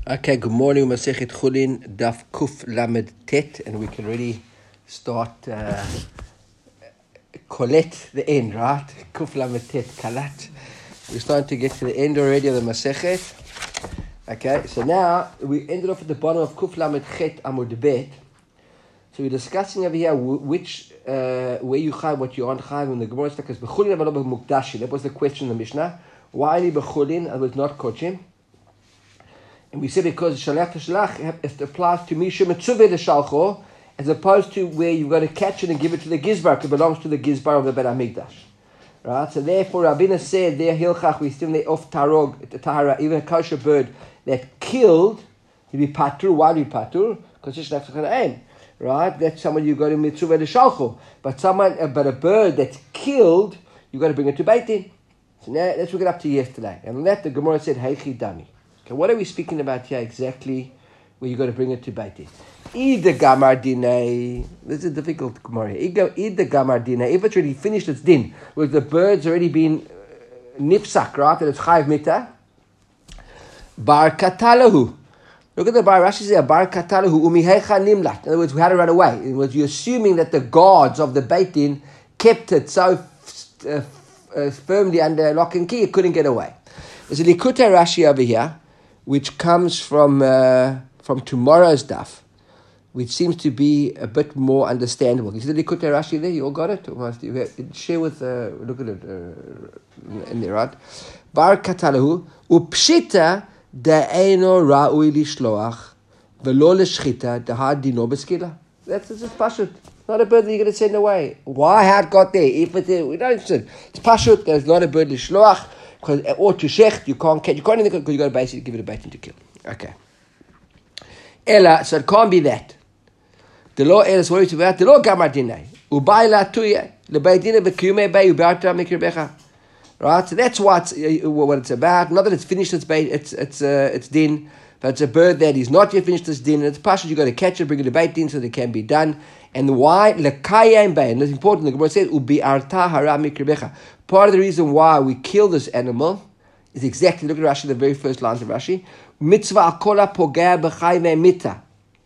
Okay, good morning. Masechet Chulin, Daf Kuf Lamed Tet, and we can really start collect the end, right? Kuf Lamed Tet Kalat. We're starting to get to the end already of the Masechet. Okay, so now we ended off at the bottom of Kuf Lamed Chet Amud Bet. So we're discussing over here which where you chai, what you aren't chai. When the Gemara says Bechulin Avalo B'Mukdashi, that was the question in the Mishnah. Why only Bechulin and was not Kochim? And we said because Shalach Shalach it applies to Misha Mitzuvah Shalcho, as opposed to where you've got to catch it and give it to the Gizbar, it belongs to the Gizbar of the Bet HaMikdash. Right? So therefore Rabbeinu said there Hilchach, we still off Tarog, Tahara, even a kosher bird that killed, you be Patur. Why do you Patur? Because it's Shalach Shalach. Right? That's someone you got to Mitzuvah Shalcho. But a bird that's killed, you got to bring it to Beit Din. So now let's look it up to yesterday. And on that the Gemara said Heichi Dami. Okay, what are we speaking about here exactly? Where you got to bring it to Beit Din? Either Gamar Dinei. This is a difficult Gemara. Either Gamar Dinei. If it's already finished its din, with the bird's already been nifsak, right? And it's Chayiv Mita. Bar Katalahu. Look at the Bar Rashi says Bar Katalahu Umihecha Nimlat. In other words, we had to run away. In other words, you're assuming that the guards of the Beit Din kept it so firmly under lock and key, it couldn't get away. There's a Likutei Rashi over here, which comes from tomorrow's daf, which seems to be a bit more understandable. You see the Likutei Rashi there? You all got it? Share with, look at it in there, right? Bar Katalahu, Upshita da'eino ra'ui lishloach, velo l'shchita da'had dino b'skila. That's just pashut. Not a bird that you're going to send away. Why? How it got there? If we don't say it's pashut. There's not a bird lishloach. Or to shecht, you can't catch, you can't even, because you got to basically give it a Beit Din to kill. Okay. Ella, so it can't be that. The law is what it's about. The law Gamar Dinei. Ubai la tuya le Beit Din b'kiyumei bei ubarta mikirbecha. Right. So that's what it's about. Not that it's finished its din, but it's a bird that is not yet finished its din. And it's partial. You got to catch it, bring it to Beit Din so that it can be done. And why lekayim bei? And it's important. The Gemara says ubi arta hara mikirbecha. Part of the reason why we kill this animal is exactly, look at Rashi, the very first lines of Rashi. Mitzvah akola pogea b'chayvei mita.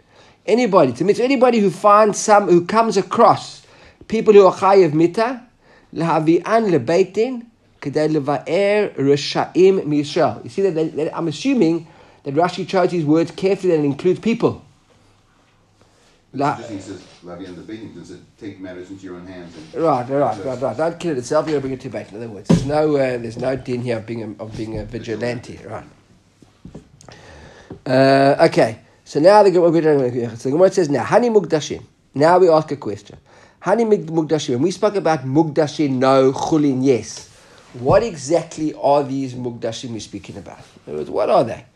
Anybody who finds who comes across people who are chayiv mita, lahavi'an lebeit din, kedei leva'er reshaim miYisrael. You see that I'm assuming that Rashi chose his words carefully and includes people. Interesting, he says, Lavi and the Beit Din, take matters into your own hands. Right. Don't kill it itself. You got to bring it to Beit Din. In other words, there's no din here of being a vigilante. Right. Okay. So now the Gemara says now Hani Mugdashim. Now we ask a question. Hani Mugdashim. When we spoke about Mugdashim, no, Chulin, yes. What exactly are these Mugdashim we're speaking about? In other words, what are they?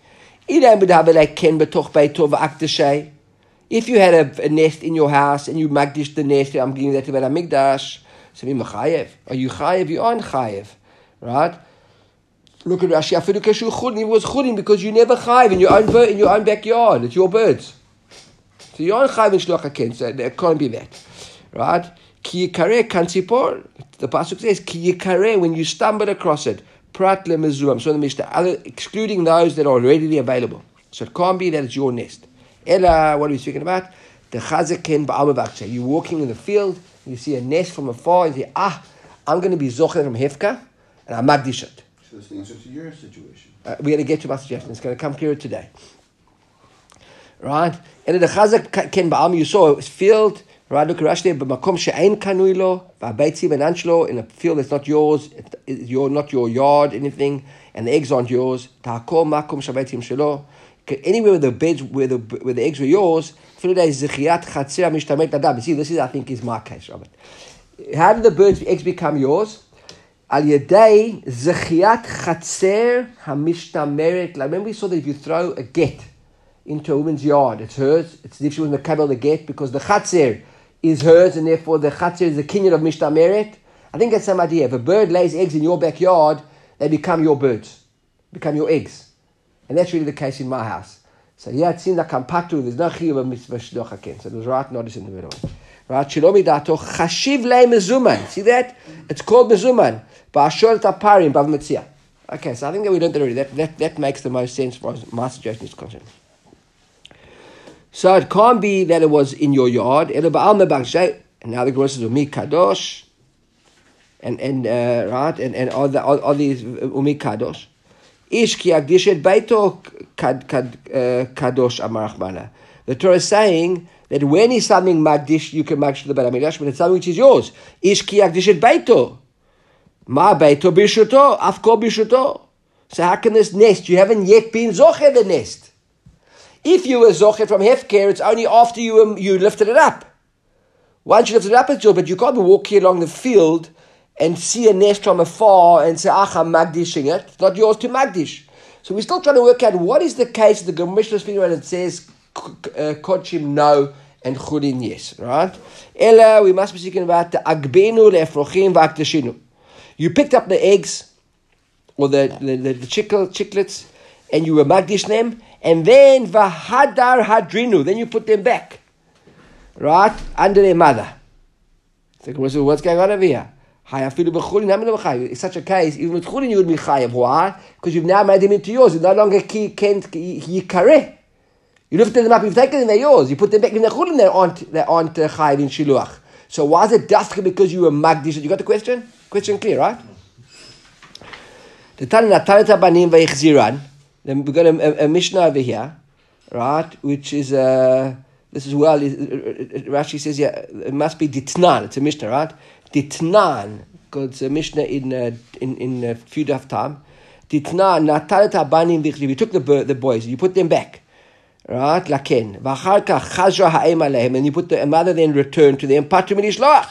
If you had a nest in your house and you magdish the nest, I'm giving that to Bet HaMikdash, so are you chayev? You aren't chayev, right? Look at Rashi. Afilu kashu chulin. It was chulin because you never chayev in your own backyard. It's your birds, so you aren't chayev in shloach haken. So there can't be that, right? Ki yikareh kantzipor. The pasuk says ki yikareh when you stumble across it. Prat lemezum. So the Mishnah, excluding those that are readily available. So it can't be that it's your nest. Ella, what are we speaking about? The chazaken ba'al b'vaksha. You're walking in the field, and you see a nest from afar, and you say, I'm going to be zocher from Hefka, and I magdish it. So this answer to your situation. We're going to get to my suggestion. It's going to come clearer today. Right? And the chazaken ba'al, you saw a field, right? Look at Rashi there, b'makom she'ein kanui lo, v'abeitzi b'nanch lo, in a field that's not yours, not your yard, anything, and the eggs aren't yours. Ta'akol makom she'abeitzim shelo. Anywhere where the eggs were yours, see, this is, I think, is my case, Robert. How did the eggs become yours? Al yedei zechiat chatzer hamishtameret. Remember we saw that if you throw a get into a woman's yard, it's hers. It's as if she was mekabel the get because the chatzer is hers, and therefore the chatzer is the kinyan of mishtameret. I think that's some idea. If a bird lays eggs in your backyard, they become your birds, become your eggs. And that's really the case in my house. So yeah, it seems like I'm patu. There's no chiyuv of mitzvah shloach haken. So it was right notice in the middle. Right? Shilomi dato chashiv le mezuman. See that? It's called mezuman. Ba'ashor taparim bav metzia. Okay, so I think that we learned that already. That makes the most sense for us, my situation is concerned. So it can't be that it was in your yard. And now the Gemara says Umi Kadosh, and right, and all these Umi Kadosh. Ish ki agdishet beito kadosh amar Rachmana. The Torah is saying that when is something magdish, you can magdish the Beit HaMikdash, but it's something which is yours. Ish ki agdishet beito. Ma beito bishuto, afko bishuto. So how can this nest? You haven't yet been zocher the nest. If you were zocher from hefker, it's only after you lifted it up. Once you lifted it up, it's yours, but you can't walk here along the field and see a nest from afar and say, I'm magdishing it. It's not yours to magdish. So we're still trying to work out what is the case of the Gemara speaking about. It says kodshim no and chulin yes, right? Ella, we must be speaking about the agbenu le'efrochim v'akdashinu. You picked up the eggs or the chicklets and you were magdish them, and then v'hadar hadrinu, then you put them back, right, under their mother. So what's going on over here? It's such a case, even with chulin you would be chayav. Why? Because you've now made them into yours. You no longer yikareh. You lifted them up, you've taken them, they're yours. You put them back in the chulin, they aren't chayav in shiluach. So why is it dafka because you were magdish? You got the question? Question clear, right? Then we've got a Mishnah over here, right? Which is this as well. Rashi says it must be ditnan. It's a Mishnah, right? Ditnan, because it's a Mishnah in few daf time. Ditnan natalet abanim v'chziv. You took the boys, you put them back, right? Laken v'achar kach chazra ha'em alehem, and you put the mother then returned to them patru milishloach.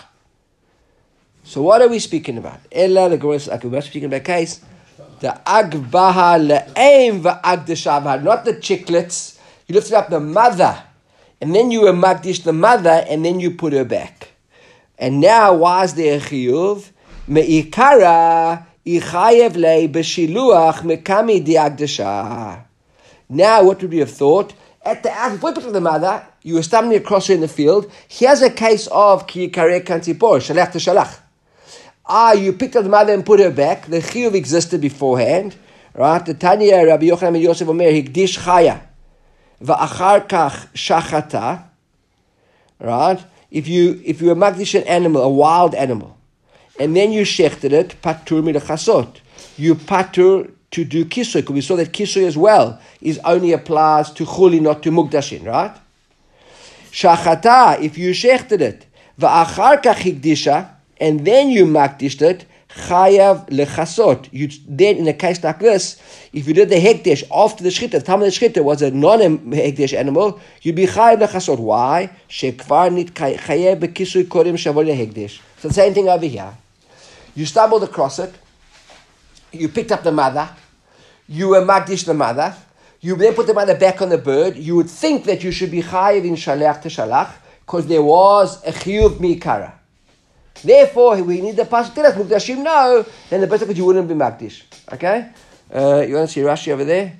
So what are we speaking about? Ella the Gemara, we're speaking about a case. The agbaha le'em v'agdeshav, not the chicklets. You lifted up the mother, and then you were magdish the mother, and then you put her back. And now, why is there a chiyuv? Me'ikara ichayev lei b'shiluach mekami diagdesha. Now, what would we have thought? At the point of the mother, you were stumbling across her in the field. Here's a case of ki yikareh kantipor, shalach to shalach. You picked up the mother and put her back. The chiyuv existed beforehand, right? The Tanya Rabbi Yochanan ben Yosef Omer hikdish chaya va'achar kach shachata, right? If you were magdish an animal, a wild animal, and then you shechted it, patur milachasot, you patur to do kisui, because we saw that kisui as well only applies to chuli, not to mukdashin, right? Shachata, if you shechted it, va'achar kach hikdisha, and then you magdished it, chayav lechasot. Then in a case like this, if you did the hekdesh after the shchita, the time of the shchita was a non-hekdesh animal, you'd be chayav lechasot. Why? Shekvar nit chayav bekisui kodem shavol lehekdesh. So the same thing over here. You stumbled across it, you picked up the mother, you were magdish the mother, you then put the mother back on the bird. You would think that you should be chayav in shalach to shalach, because there was a chiyuv mikara. Therefore, we need the pasuk tell us mukdashim no, then the pasuk you wouldn't be magdish. Okay, you want to see Rashi over there?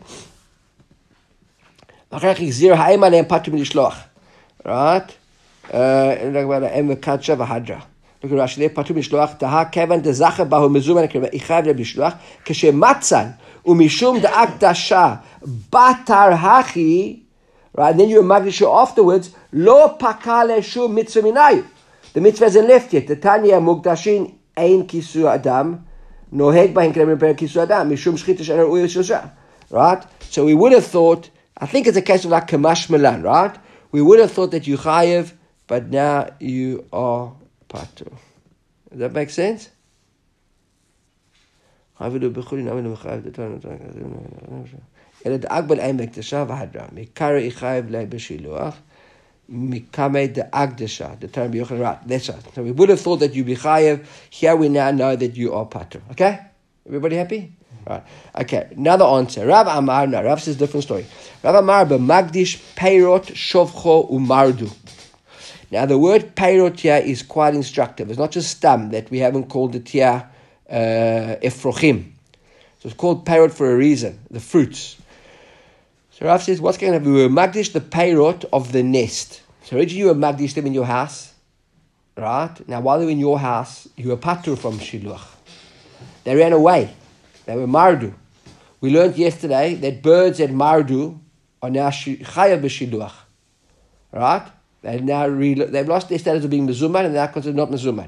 Right? Look at Rashi there. Patur mishloach taha kevan dezacher bahu mezuman ichav lebishloach keshematzan umishum deakdasha batar hachi. Right, and then you magdish afterwards. Lo pakale shum mitzvah minayu. The mitzvah isn't left yet. The Tanya mukdashin ein kisu adam noheg bahin krem per kisu adam mishum shchita she'en ru'il shosha. Right. So we would have thought. I think it's a case of like kamash melan. Right. We would have thought that you chayev, but now you are patur. Does that make sense? The term right. That's right. So we would have thought that you be chayev. Here we now know that you are patur. Okay? Everybody happy? Right. Okay. Another answer. Rav Amar. No, Rav says a different story. Rav Amar b'magdish peirot shovcho umardu. Now the word peirot here is quite instructive. It's not just stam that we haven't called it here efrochim. So it's called peirot for a reason. The fruits. So Rav says, what's going to happen? We were magdish the peirot of the nest. So originally you were magdish them in your house, right? Now while they were in your house, you were patur from shiluach. They ran away. They were mardu. We learned yesterday that birds that mardu are now chayav b'shiluach. Right? They've lost their status of being mezuman and they're now considered not mezuman.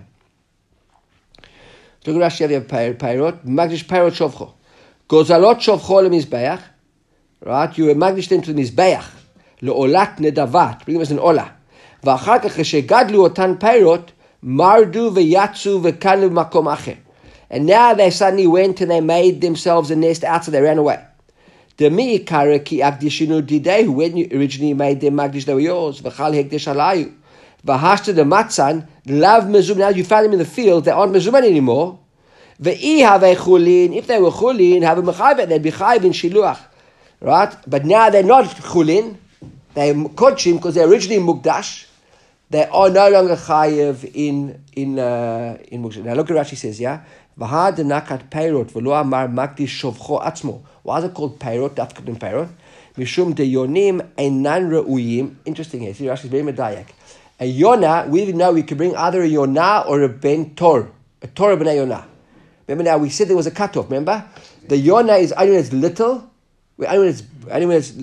Look at Rashi, you have Pairot. Magdish Pairot Shovcho. Gozalot Shovcho leMizbeach. Right? You magdish them to the Mizbeach. Le'olat nedavat. Bring them as an olah. V'achar kach shegadlu otan Pairot, mardu v'yatzu v'kanu makom acher. And now they suddenly went and they made themselves a nest outside. They ran away. Demi ikara ki akdishinu didehu. When you originally made them magdish, they were yours. V'chal hekdesh alayu. V'hashta de matzan, lav mezum. Now you found them in the field, they aren't mezuman anymore. Ve'i havei chulin. If they were chulin, have a mechayiv, they'd be chayiv in shiluach. Right? But now they're not chulin. They're kodshim because they're originally mukdash. They are no longer chayiv in mukdash. Now look at Rashi says, yeah? V'ha denakat peirot v'lo amar magdish shovcho atzmo. Why is it called peirot? Dafkat and peirot. Mishum de yonim einan re'uyim. Interesting here. See, Rashi is very medayak. A yonah, we know we can bring either a yonah or a ben tor. A tor b'nei yonah. Remember now, we said there was a cutoff, remember? The yonah is only when it's little, only when it's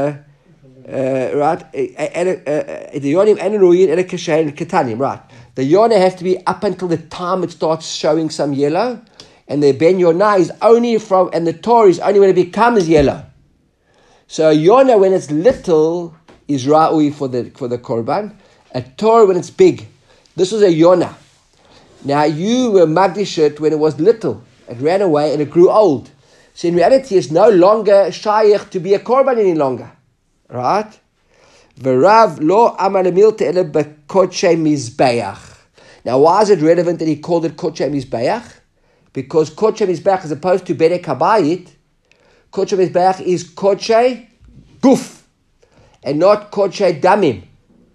right? The yonim and ruyin and a kashayin ketanim, right? The yonah has to be up until the time it starts showing some yellow, and the ben yonah is only from, and the tor is only when it becomes yellow. So a yonah when it's little is ra'ui for the korban. A tor when it's big. This was a yonah. Now you were magdish it when it was little. It ran away and it grew old. So in reality it's no longer shayach to be a korban any longer. Right? V'rav lo amar lemilta ele bekodshei mizbeach. Now why is it relevant that he called it kodshei mizbeach? Because kodshei mizbeach as opposed to bedek habayit, kodshei mizbeach is kodshei guf and not kodshei damim.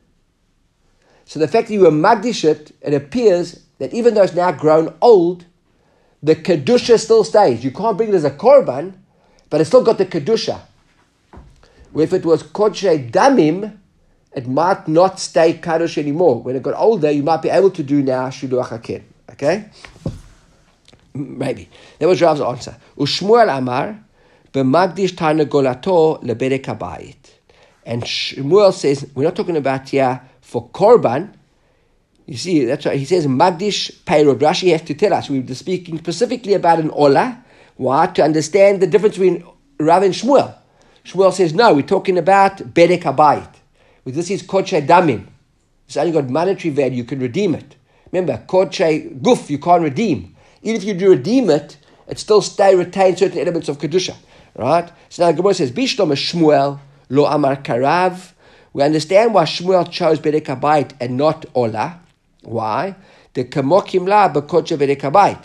So the fact that you were magdish it appears that even though it's now grown old, the kedusha still stays. You can't bring it as a korban, but it's still got the kedusha. Where if it was kodshe damim, it might not stay kadosh anymore. When it got older, you might be able to do now shiluach haken. Okay? Maybe. That was Rav's answer. Ushmuel amar, b'magdish tarnegolato lebedek habayit. And Shmuel says, we're not talking about here for korban. You see, that's why he says magdish peirot. Rashi has to tell us. We're speaking specifically about an olah. Why? To understand the difference between Rav and Shmuel. Shmuel says, no, we're talking about bedek habayit. This is kodshe damim. It's only got monetary value. You can redeem it. Remember, kodshe guf, you can't redeem. Even if you do redeem it, it still retains certain elements of kedusha. Right? So now the Gemara says, Bishlam Shmuel lo amar karav. We understand why Shmuel chose bedek habayit and not olah. Why? The kamokim la b'kodshe bedek habayit.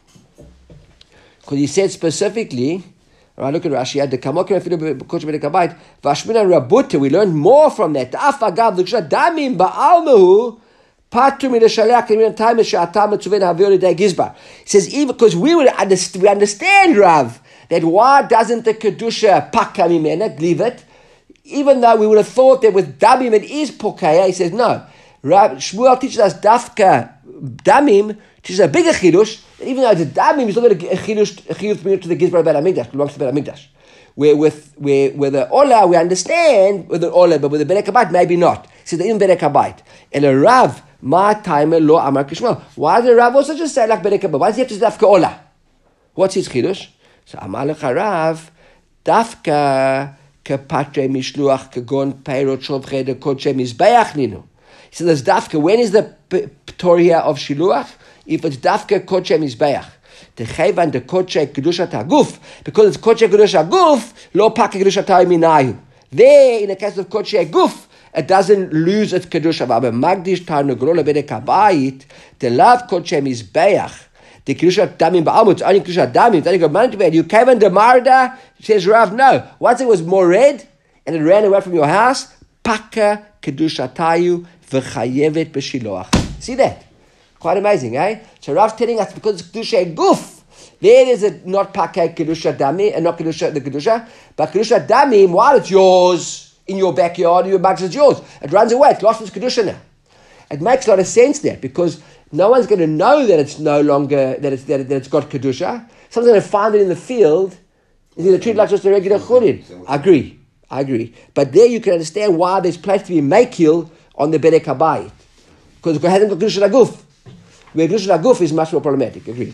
Because he said specifically, right, look at Rashi, the kamokim afilu b'kodshe bedek habayit, v'ashmina rabuta, we learned more from that. Af agav l'ksha damim ba'almehu, patu min l'shalach min time she'atam mitzuven ha'avir l'day gizbar. He says, even because we understand, Rav, that why doesn't the kedusha paka mimena, leave it? Even though we would have thought that with damim it is pokeya, he says no. Shmuel teaches us dafka damim, teaches a bigger chidush. Even though it's a damim, he's not going to a chidush to the gizbar Beit Hamikdash, belongs to Beit Hamikdash. Where with the olah we understand with the olah, but with the bedek habayit maybe not. He says in bedek habayit. And a Rav ma timer lo amar kishmuel. Why does the Rav also just say like bedek habayit? Why does he have to say dafka olah? What's his chidush? So amar lecha Rav dafka kepatre mishluach kagon peirot shovche de kodshe mizbeach ninu. He says, dafka, when is the ptoria of shiluach? If it's dafka kodshe mizbeach. The chayvan de kodshe kedusha taguf. Because it's kodshe kedusha guf, lo pake kedusha minayu. There, in the case of kodshe guf, it doesn't lose its kedusha. But magdish tarnegolo bedek habayit, the love kodshe mizbeach. The kedusha damim ba'almut, it's only kedusha damim, it's only got money to pay. You came in the marda, says Rav, no. Once it was more red, and it ran away from your house, paka kedusha tayu v'chayevet b'shiloach. See that? Quite amazing, eh? So Rav's telling us because it's kedusha guf, there is a not paka kedusha dami, and not kedusha the kedusha, but kedusha damim, while it's yours in your backyard, your box is yours. It runs away. It's lost its kedusha now. It makes a lot of sense there because no one's going to know that it's no longer that it's got kedusha. Someone's going to find it in the field, is going to treat it like just a regular churin. I agree. But there you can understand why there's place to be makil on the Bedek HaBayit. Because it hasn't got Kedusha Laguf. Where Kedusha Laguf is much more problematic. Agreed.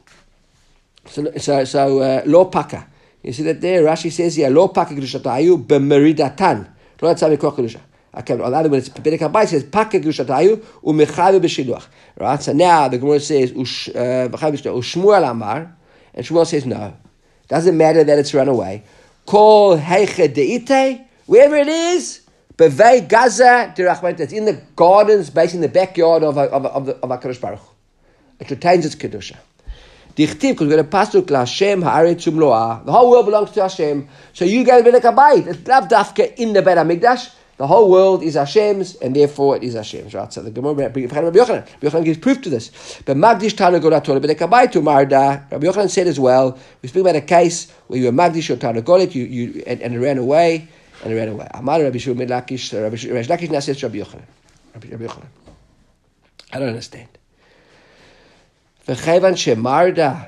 So lo paka. You see that there? Rashi says here, lo paka Kedusha Tayu b'meridatan. Lo yatzah mikor Kedusha. Okay, on the other one, it's Bedek HaBayit says paka Kedusha Tayu u'mechayu b'shiluach. Right? So now the Gemara says u'shmuel amar, and Shmuel says no. Doesn't matter that it's run away. Call heiche deite, wherever it is. Bevei Gaza derachman. It's in the gardens, basically in the backyard of HaKadosh Baruch Hu. It retains its kedusha. Dichtiv, because we're going to pass through Hashem haaretz umloah. The whole world belongs to Hashem. So you go to Bedek HaBayit. It's lav dafka in the Beit HaMikdash. The whole world is Hashem's, and therefore it is Hashem's. Right? So the Gemara brings Rabbi Yochanan gives proof to this. But Magdish Tana Golat to Bedek HaBayit to Marda. Rabbi Yochanan said as well. We speak about a case where you were Magdish or Tana Golet, and it ran away. And he ran away. Amar Rabbi Shimon Lakish. Rabbi Lakish now says Rabbi Yochanan. Rabbi Yochanan. I don't understand. V'chayvan shemarda.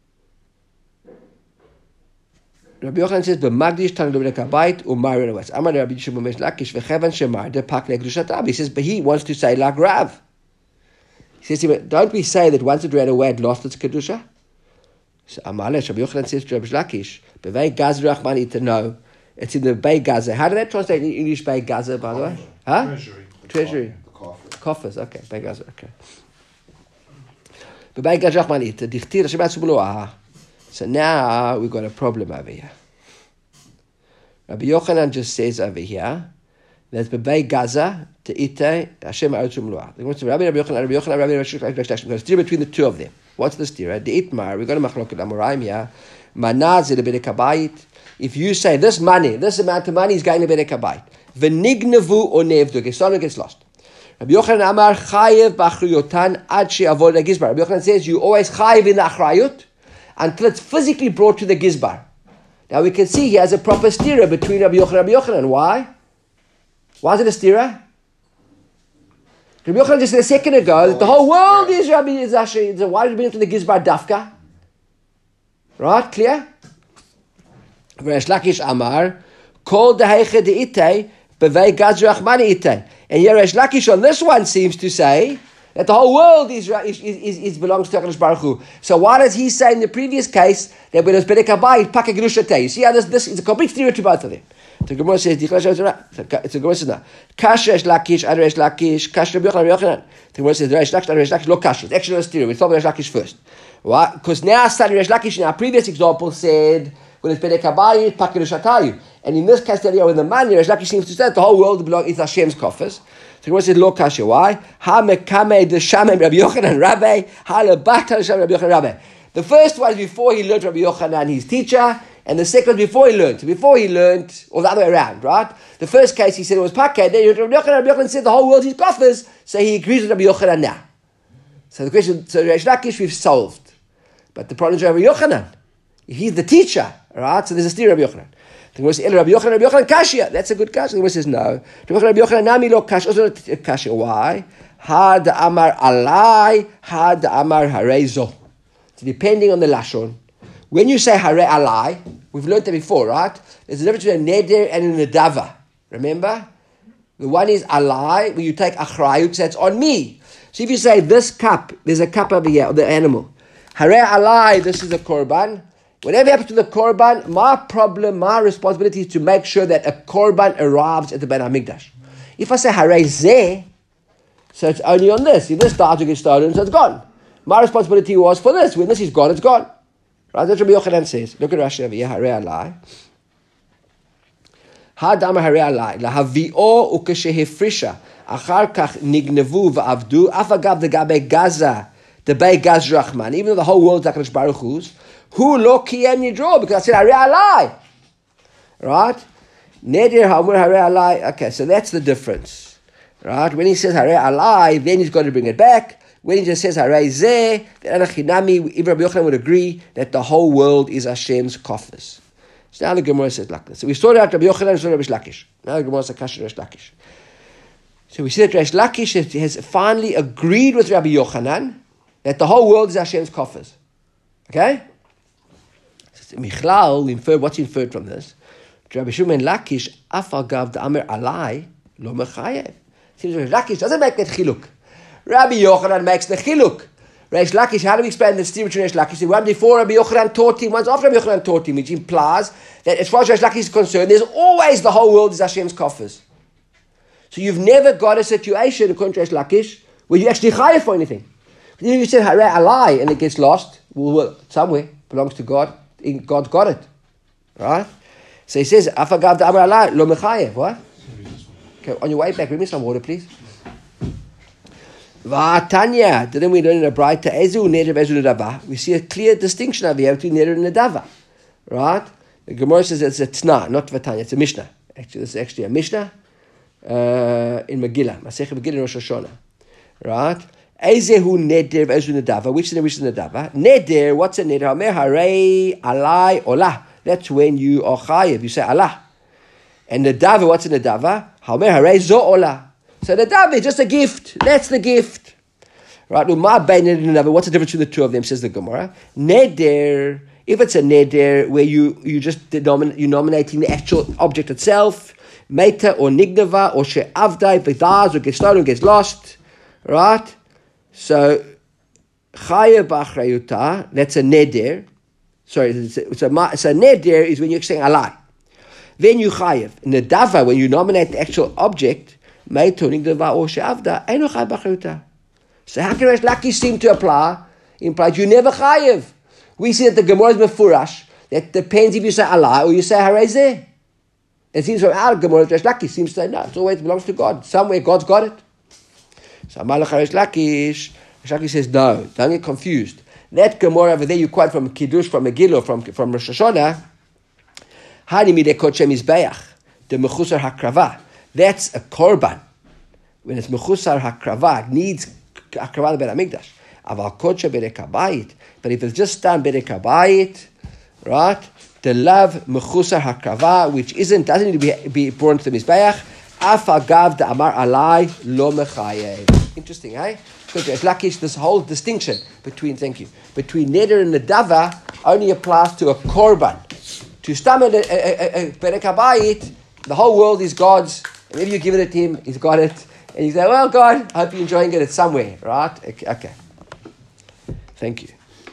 Rabbi Yochanan says, "B'magdish tanu Bedek HaBayit umar ran away." Amar Rabbi Shimon Lakish. V'chayvan shemarda pak le'kedushat. He says, but he wants to say like Rav. He says, don't we say that once it ran away, it lost its kedusha? So Amar Rabbi Yochanan says to Rabbi Lakish, "B'vei gaz rachman ita no." It's in the Bay Gaza. How did that translate in English, Bay Gaza, by the way? Huh? Treasury. Coffers. Okay, Bay Gaza. Okay. But Bay Gaza, so now we've got a problem over here. Rabbi Yochanan just says over here that Bay Gaza to Ite Hashem Haaretz Umloah. Rabbi Yochanan. There's a steer between the two of them. What's the steer? The Itmar. We've got a machloket Amoraim here. Manaz the Bedek HaBayit. If you say this amount of money is going to Bedek HaBayit, v'nignevu or nevduk, if someone gets lost. Rabbi Yochanan Amar chayev b'achriyotan ad she'avod ha'gizbar. Rabbi Yochanan says you always chayev in the achrayut until it's physically brought to the gizbar. Now we can see he has a proper stira between Rabbi Yochanan and Rabbi Yochanan. Why? Why is it a stira? Rabbi Yochanan just said a second ago that the whole world is Rabbi Yizashri. So why did he bring it to the gizbar dafka? Right? Clear? Resh Lakish Amar, called the Heiche de Itay, Bevei Gaz Rachmani Itay. And here Resh Lakish on this one seems to say that the whole world is belongs to HaKadosh Baruch Hu. So why does he say in the previous case that when it was Bedek HaBayit, Paka Gedusha Tei? You see how this is a complete theory to both of them. The Gemara says, it's a Gemara says now, Kash Resh Lakish, Ad Resh Lakish, Kash Rabbi Yochanan. The Gemara says, Resh Lakish, Ad Resh Lakish, lo Kash. It's actually a theory. We thought Resh Lakish first. Why? Because now studying Resh Lakish in our previous example said, when it's Bedek HaBayit, Pak Kedusha Tayu. And in this case, when the man, Resh Lakish seems to say that the whole world belongs to Hashem's coffers. So Gemara says, Lo Kasha. Why? Ha mekame de shamem Rabbi Yochanan Rabbi, ha lebata de shamem Rabbi Yochanan Rabbi. The first one is before he learned Rabbi Yochanan, his teacher, and the second before he learned. Before he learned, or the other way around, right? The first case he said it was Pakkah, then Rabbi Yochanan said the whole world is coffers, so he agrees with Rabbi Yochanan now. So the question, so Resh Lakish we've solved. But the problem is Rabbi Yochanan. If he's the teacher, right? So there's a steer Rabbi Yochanan. The Gemara says, Rabbi Yochanan Kashia. That's a good Kashia. The Gemara says, no. Rabbi Yochanan Nami lo Kashia. Also not Kashia. Why? Had Amar Alai, had Amar Harezo. So depending on the Lashon. When you say Hare Alai, we've learned that before, right? There's a difference between a Neder and a Nedava. Remember? The one is Alai, where you take Achrayut, so it's on me. So if you say this cup, there's a cup over here, of the animal. Hare Alai, this is a Korban. Whatever happens to the Korban, my responsibility is to make sure that a Korban arrives at the Beit HaMikdash. If I say Hare Zeh, so it's only on this. If this dies, it gets stolen, so it's gone. My responsibility was for this. When this is gone, it's gone. Right? That's what Rabbi Yochanan says. Look at Rashi over here. Hare Alai. Hadam Hare Alai. Lahavi'o ukeshehefrisha. Achar kach nignevu va'avdu. Afagav the gabe Gaza. The Bay Gaz Rachman. Even though the whole world is HaKadosh Baruch Hu's. Who lo kiyem nidro? Because I said Hare Alai. Right? Neder hamur Hare Alai. Okay, so that's the difference. Right? When he says Hare Alai, then he's got to bring it back. When he just says Hare Zeh, then Anachinami, even Rabbi Yochanan would agree that the whole world is Hashem's coffers. So now the Gemara says like this. So we sorted out Rabbi Yochanan and sorted Resh Lakish. Now the Gemara says Kasher Resh Lakish. So we see that Resh Lakish has finally agreed with Rabbi Yochanan that the whole world is Hashem's coffers. Okay? Michlal, what's inferred from this? Rabbi Shimon Lakish, afagav da'amer alai, lo mechayev. Seems like Lakish doesn't make that chiluk. Rabbi Yochanan makes the chiluk. Reish Lakish, how do we explain the distinction between Reish Lakish? One before Rabbi Yochanan taught him, once after Rabbi Yochanan taught him, which implies that as far as Reish Lakish is concerned, there's always the whole world is Hashem's coffers. So you've never got a situation, according to Reish Lakish, where you actually chayev for anything. You said a lie and it gets lost, well, somewhere, belongs to God, God's got it. Right? So he says, afagav da'amar alai, lo mechayev. What? Okay, on your way back, bring me some water, please. V'atanya, didn't we learn in a bright ezu neder ezu nedava? We see a clear distinction over here between neder and nedava, right? The Gemara says it's a tna, not v'atanya. It's a mishnah. Actually, this is actually a mishnah in Megillah, Masechet Megillah Rosh Hashanah, right? Ezehu neder ezu nedava. Which is nedava? Neder. What's a neder? Hamer harei alai olah. That's when you are chayev. You say Allah. And nedava. What's a nedava? Hamer harei zo olah. So the dove is just a gift. That's the gift. Right? What's the difference between the two of them, says the Gemara? Neder, if it's a neder where you just nominating the actual object itself, meta or nignava or she'avdai, if it dies or gets stolen or gets lost, right? So, chayev b'achrayuta, that's a neder. Sorry, so neder is when you're saying a lie. Then you chayev. Nedava, when you nominate the actual object, so how can Reish Lakish seem to implies you never chayev? We see that the Gemara is mefurash. That depends if you say Allah or you say harezeh. It seems from our Gemara that Reish Lakish seems to say no. It always belongs to God. Somewhere God's got it. So Amalek Reish Lakish says no. Don't get confused. That Gemara over there you quote from Kiddush, from Megillah, from Rosh Hashanah. Hani midei kodshem mizbeach the mechusar hakrava. That's a korban. When it's mechusar hakrava, it needs hakrava the Beit HaMikdash. Aval kodsha berek habayit. But if it's just done berek habayit, right? The love mechusar hakrava, which doesn't need to be brought to the mizbeach. Afagav da amar alai lo mechayev. Interesting, eh? Because it's Lakish, this whole distinction between neder and nedava only applies to a korban. To stam a berek habayit, the whole world is God's. And if you give it to him, he's got it. And you say, well, God, I hope you're enjoying it. It's somewhere, right? Okay. Thank you.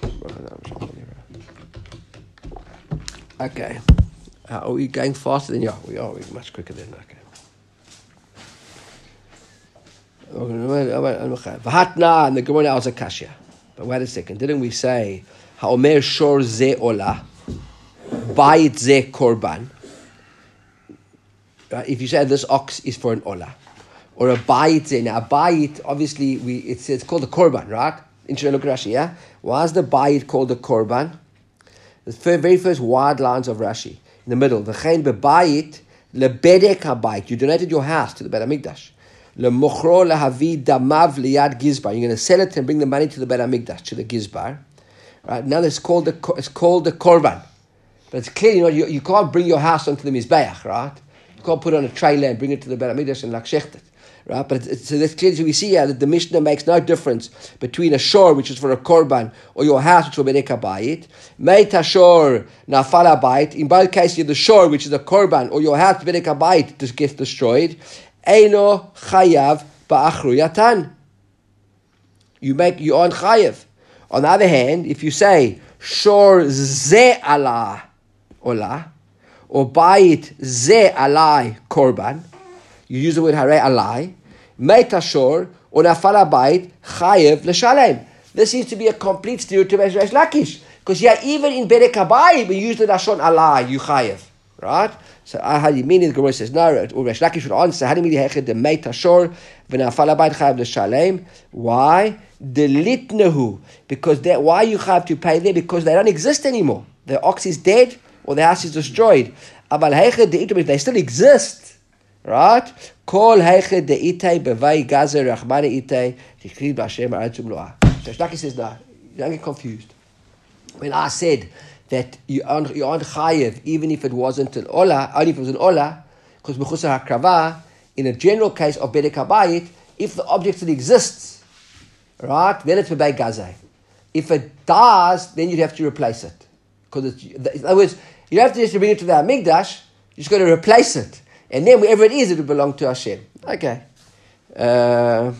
Okay. Are we going faster than you? We are. We're much quicker than Vahatna, and the Gemara now is a kasha. But wait a second. Didn't we say, Ha'omer shor ze olah, bayit ze korban? If you say this ox is for an olah, or a bayit, now a bayit, obviously it's called a korban, right? Interesting, look at Rashi, yeah? Why is the bayit called a korban? The very first wide lines of Rashi, in the middle, v'chein bebayit lebedek habayit. You donated your house to the Beit HaMikdash. Lemochro lehavi damav liyad gizbar. You're going to sell it and bring the money to the Beit HaMikdash, to the gizbar. Right? Now it's called the korban. But it's clear, you can't bring your house onto the mizbeach, right? You can't put it on a trailer and bring it to the Beit HaMikdash and shecht it, right? But so that's clear. So we see here that the Mishnah makes no difference between a shor, which is for a korban, or your house, which will be berek habayit. Meit hashor nafal habayit. In both cases, the shor, which is a korban, or your house, berek habayit, to get destroyed. Eino chayav ba'achruyatan. You aren't chayav. On the other hand, if you say shor ze ala olah, or bayit ze alai korban, you use the word harei alai, meit hashor, or nafal habayit chayev l'shalem. This seems to be a complete stereotype as Reish Lakish, because even in berek habayit we use the lashon alai, you chayev, right? So how do you mean it? The Gemara says no, or Reish Lakish would answer, how do you mean hechad the meit hashor v'nafal habayit chayev l'shalem? Why? Delitnehu, because why you have to pay them? Because they don't exist anymore. The ox is dead, or the house is destroyed. Aval heichad de'itai, they still exist, right? Kol heichad de'itai bevai gazer rachmane itai tikrid b'Hashem ha'aretz u'mloah. So Shlaki says no, you don't get confused. When I said that you aren't chayev, even if it wasn't an olah, only if it was an olah, because b'chusar hakrava, in a general case of berek habayit, if the object still exists, right, then it's bevai gazer. If it dies, then you'd have to replace it. Because in other words, you don't have to just bring it to the Hamikdash, you just got to replace it. And then wherever it is, it will belong to Hashem. Okay. Amrav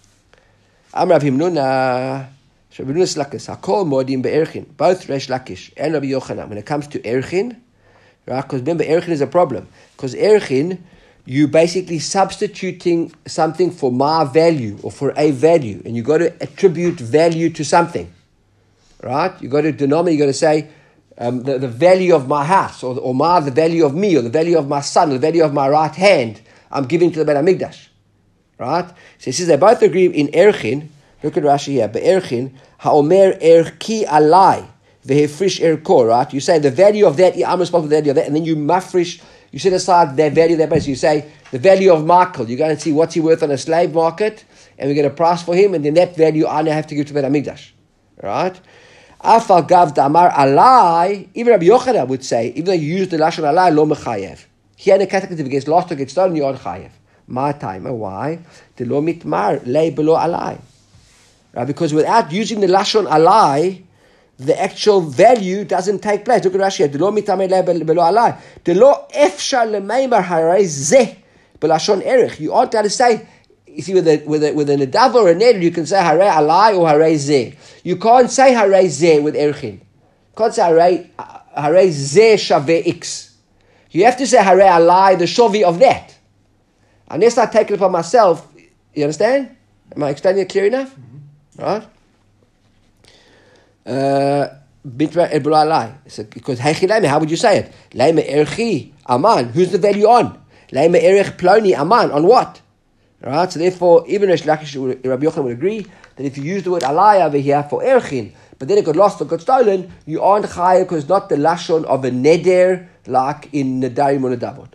Himnuna, Rabbi Nunus Lakish, Hakol Modim Be'erchin, both Resh Lakish and Rabbi Yochanan. When it comes to Erchin, right? Because remember, Erchin is a problem. Because Erchin, you basically substituting something for my value or for a value, and you got to attribute value to something, right? You got to denominate. You got to say the value of my house, or the value of me, or the value of my son, or the value of my right hand. I'm giving to the Beit Hamikdash, right? So he says they both agree in Erchin. Look at Rashi here. Be'erchin ha'omer erki alai vehefrish erko. Right? You say the value of that. I'm responsible for the value of that, and then you mafrish. You set aside their value, their base. You say the value of Michael. You go and see what's he worth on a slave market, and we get a price for him, and then that value I now have to give to Beit Hamikdash. Right? Afal gav damar alai. Even Rabbi Yochanan would say, even though you use the lashon alai, lo mechayev. Here in the category, if it gets lost or gets stolen, you aren't chayev. My time. Why? The lo mitmar lei below alai. Right? Because without using the lashon alai, the actual value doesn't take place. Look at Rashi. The lo mitamei lei below alai. The lo efshar lemeimar haray zeh belashon erich. You aren't able to say. You see, with a nadav or a neder, you can say haray alai or haray zeh. You can't say haray zeh with erichin. You can't say haray zeh shaveh x. You have to say haray alai, the shovi of that. Unless I take it upon myself, you understand? Am I explaining it clear enough? Mm-hmm. Right? Because how would you say it? Leime erchi aman. Who's the value on? Leime erech ploni aman. On what? Right? So therefore, even Resh Lakish, Rabbi Yochanan would agree that if you use the word alai over here for erchin, but then it got lost or got stolen, you aren't chayav because it's not the lashon of a neder like in Nedarim or Nedavot.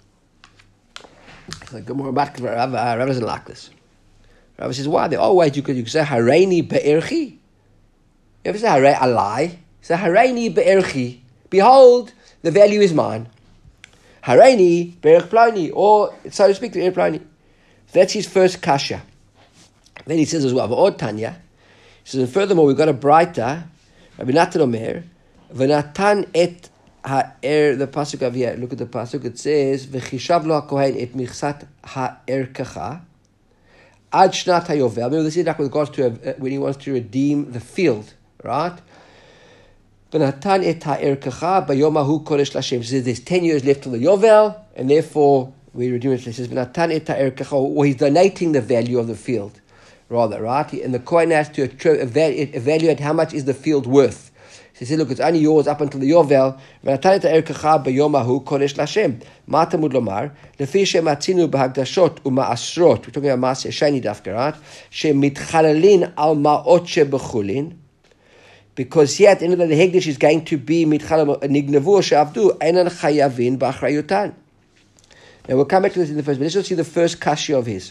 Like Gemara Rav doesn't like this. Rav says, why? There are ways you could say hareini be'erchi. You ever say haray alai? Say hareini be'erchi. Behold, the value is mine. Hareini be'erch ploni, or so to speak, be'erch ploni. That's his first kasha. Then he says as well, v'od Tanya. He says, and furthermore, we've got a brighter. Rabbi Natan Omer, v'natan et ha'er, the pasuk of here. Look at the pasuk. It says, v'chishav lo ha'kohen et michsat ha'erkecha ad shnat hayovel. Remember, this is like with regards to when he wants to redeem the field, right? V'natan et ha'erkecha bayom hahu kodesh l'Hashem. He says there's 10 years left till the yovel, and therefore we redeem it. He says v'natan et ha'erkecha, or he's donating the value of the field, rather, right? And the kohen has to evaluate how much is the field worth. So he said, look, it's only yours up until the yovel. V'natan et ha'erkecha bayom hahu kodesh l'Hashem. Ma tamud lomar lefi shematzinu b'hagdashot u'ma'asrot. We're talking about Maaseh Sheni dafka, right? Shemitchalalin al ma'ot shebechulin. Because here at the end of the day, the hegdish is going to be mitchalal nignavu she'avdu einan chayavin b'achrayutan. Now we'll come back to this in the first, but let's just see the first kashi of his.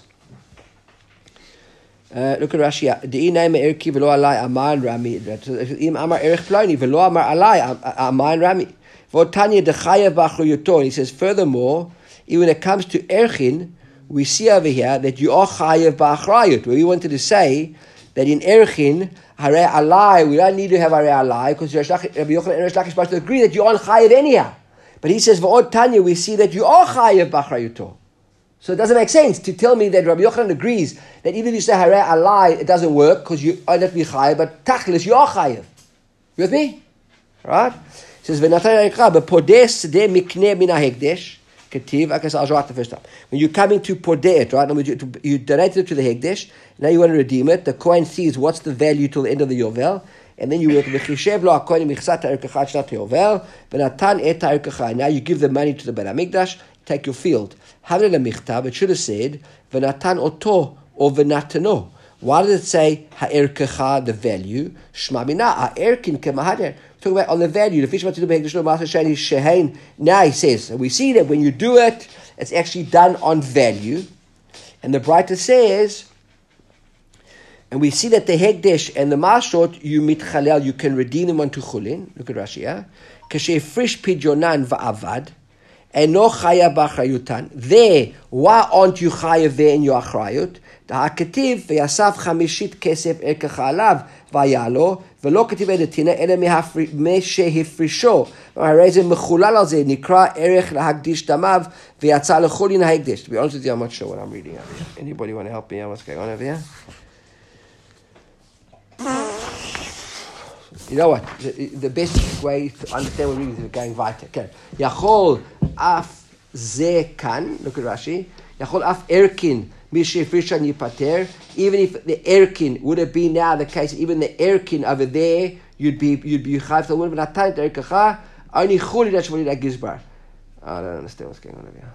Look at Rashi. De'inay me'erki v'lo alai aman rami. Im amar erech ploni v'lo amar alai aman rami. V'otanya dechayav b'achrayuton. He says, furthermore, even when it comes to erchin, we see over here that you are chayav b'achrayut. We wanted to say that in erchin, haray alai, we don't need to have haray alai because Rabbi Yochanan and Resh Lakish supposed to agree that you aren't chayav anyhow. But he says, v'od Tanya, we see that you are chayav b'achrayuto. So it doesn't make sense to tell me that Rabbi Yochanan agrees that even if you say haray alai, it doesn't work because you are not be chayav, but tachlis, you are chayav. You with me? Right? He says, v'natan yikra, b'podes de mikneh min ha'hekdesh. Ketiv, I guess I'll write the first time. When you're coming to podeh, right? You donated it to the hekdesh. Now you want to redeem it. The coin sees what's the value till the end of the yovel, and then you work v'chishev lo hakohen michsat ha'erkecha ad shnat yovel v'natan et ha'erkecha. Now you give the money to the Beit Hamikdash. Take your field. Havle lemichtav. It should have said v'natan oto or v'natano. Why did it say ha'erkecha, the value? Shma mina ha'erkin kemahader. Talk about on the value. The fish what to do behekdesh lo Maaseh Sheni shehein. Now he says, we see that when you do it, it's actually done on value. And the brighter says, and we see that the hekdesh and the mashot, you mitchalel, you can redeem them onto chulin. Look at Rashi, yeah? Kashe frish pidyonan va'avad, and no chaya b'achrayutan. There, why aren't you chaya there in your achrayut? The ha'ketiv ve'yasaf chamishit kesef erkecha alav v'ayalo ולא כתיב נתינה, אלא משהפרישו. הרי זה מחולל על זה, נקרא ערך להקדיש דמיו, ויצא לחולין ההקדש. To be honest with you, I'm not sure what I'm reading out here. Anybody want to help me out what's going on over here? You know what? The best way to understand what we're reading is going weiter. Okay. Yachol af ze kan, look at Rashi. Yachol af erkin mishefrishan yipater. Even if the erkin would have been now the case, even the erkin over there, you'd be chayv. So would have been natan erkacha. Only chuli that's what it gizbar. I don't understand what's going on over here.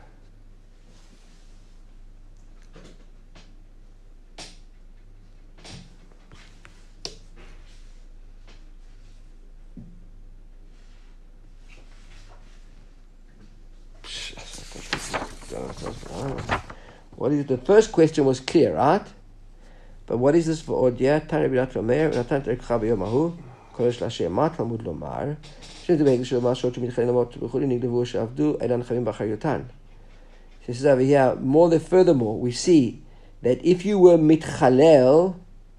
What is the first question was clear, right? But what is this for Odia? Tana Birat Romer, Natan Terkha B'Yomahu, Kodesh Lashem Mat Talmud Lomar. Shouldn't the English Lomar Shot to Mitchayin Lamot B'Chuli Nigdavu Shavdu Edan Chavim B'Chayotan. She says over here, furthermore, we see that if you were mitchalel,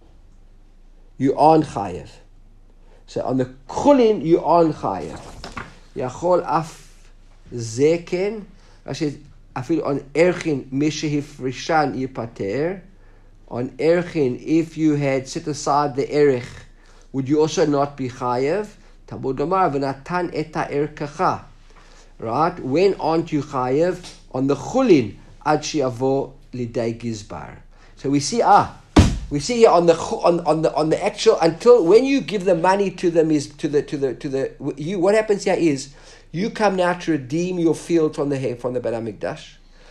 you aren't chayev. So on the chulin, you aren't chayev. Yachol af zeken. Rashi I feel on erchin mishehifrishan yipater. On erchin, if you had set aside the erich, would you also not be chayev? Talmud Lomar v'natan eta erkacha. Right? When aren't you chayev? On the chulin ad shiavo lidei gizbar. So we see here on the actual, until when you give the money to them what happens here is you come now to redeem your field from the Beit HaMikdash,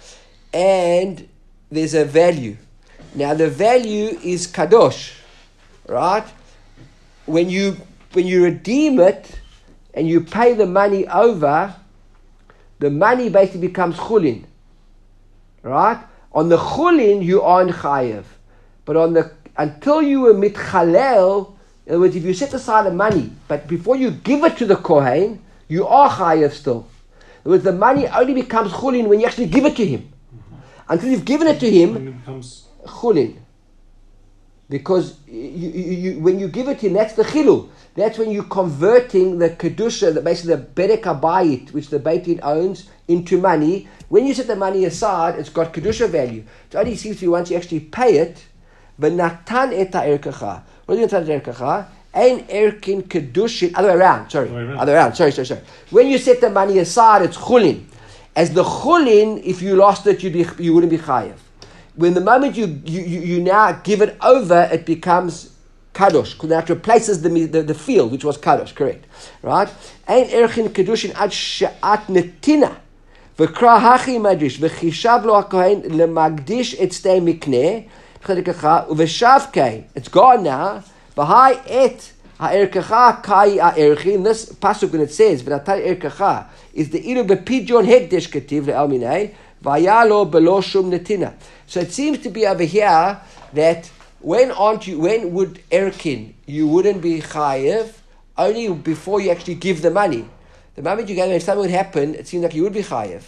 and there's a value. Now the value is kadosh, right? When you redeem it and you pay the money over, the money basically becomes chulin, right? On the chulin you aren't chayev, but until you were mitchalel, in other words, if you set aside the money, but before you give it to the kohen, you are chayev still. In other words, the money only becomes chulin when you actually give it to him. Until you've given it to him, it becomes chulin. Because when you give it to him, that's the chilul. That's when you're converting the kedusha, basically the bedek habayit, which the Beit Din owns, into money. When you set the money aside, it's got kedusha value. It only seems to be once you actually pay it. V'natan et ha'erkacha. What is natan et ha'erkacha? Ein erkin kedushin. Other way around. Sorry. Sorry. When you set the money aside, it's chulin. As the chulin, if you lost it, you wouldn't be chayev. When the moment you now give it over, it becomes kadosh, because that replaces the field, which was kadosh, correct? Right? Ein erkin kedushin ad she'at netina. V'kra hachi madrish. V'chishav lo hakohen lemagdish et stei mikneh. Uveshavkei. It's gone now. V'hai et ha'erkacha kai ha'erchi. This pasuk when it says v'natan erkacha is the ilu bepidyon hekdesh ketiv le'al minei v'ayalo belo shum netina. So it seems to be over here that when would erkin you wouldn't be chayev only before you actually give the money. The moment you gave them, if something would happen, it seems like you would be chayev.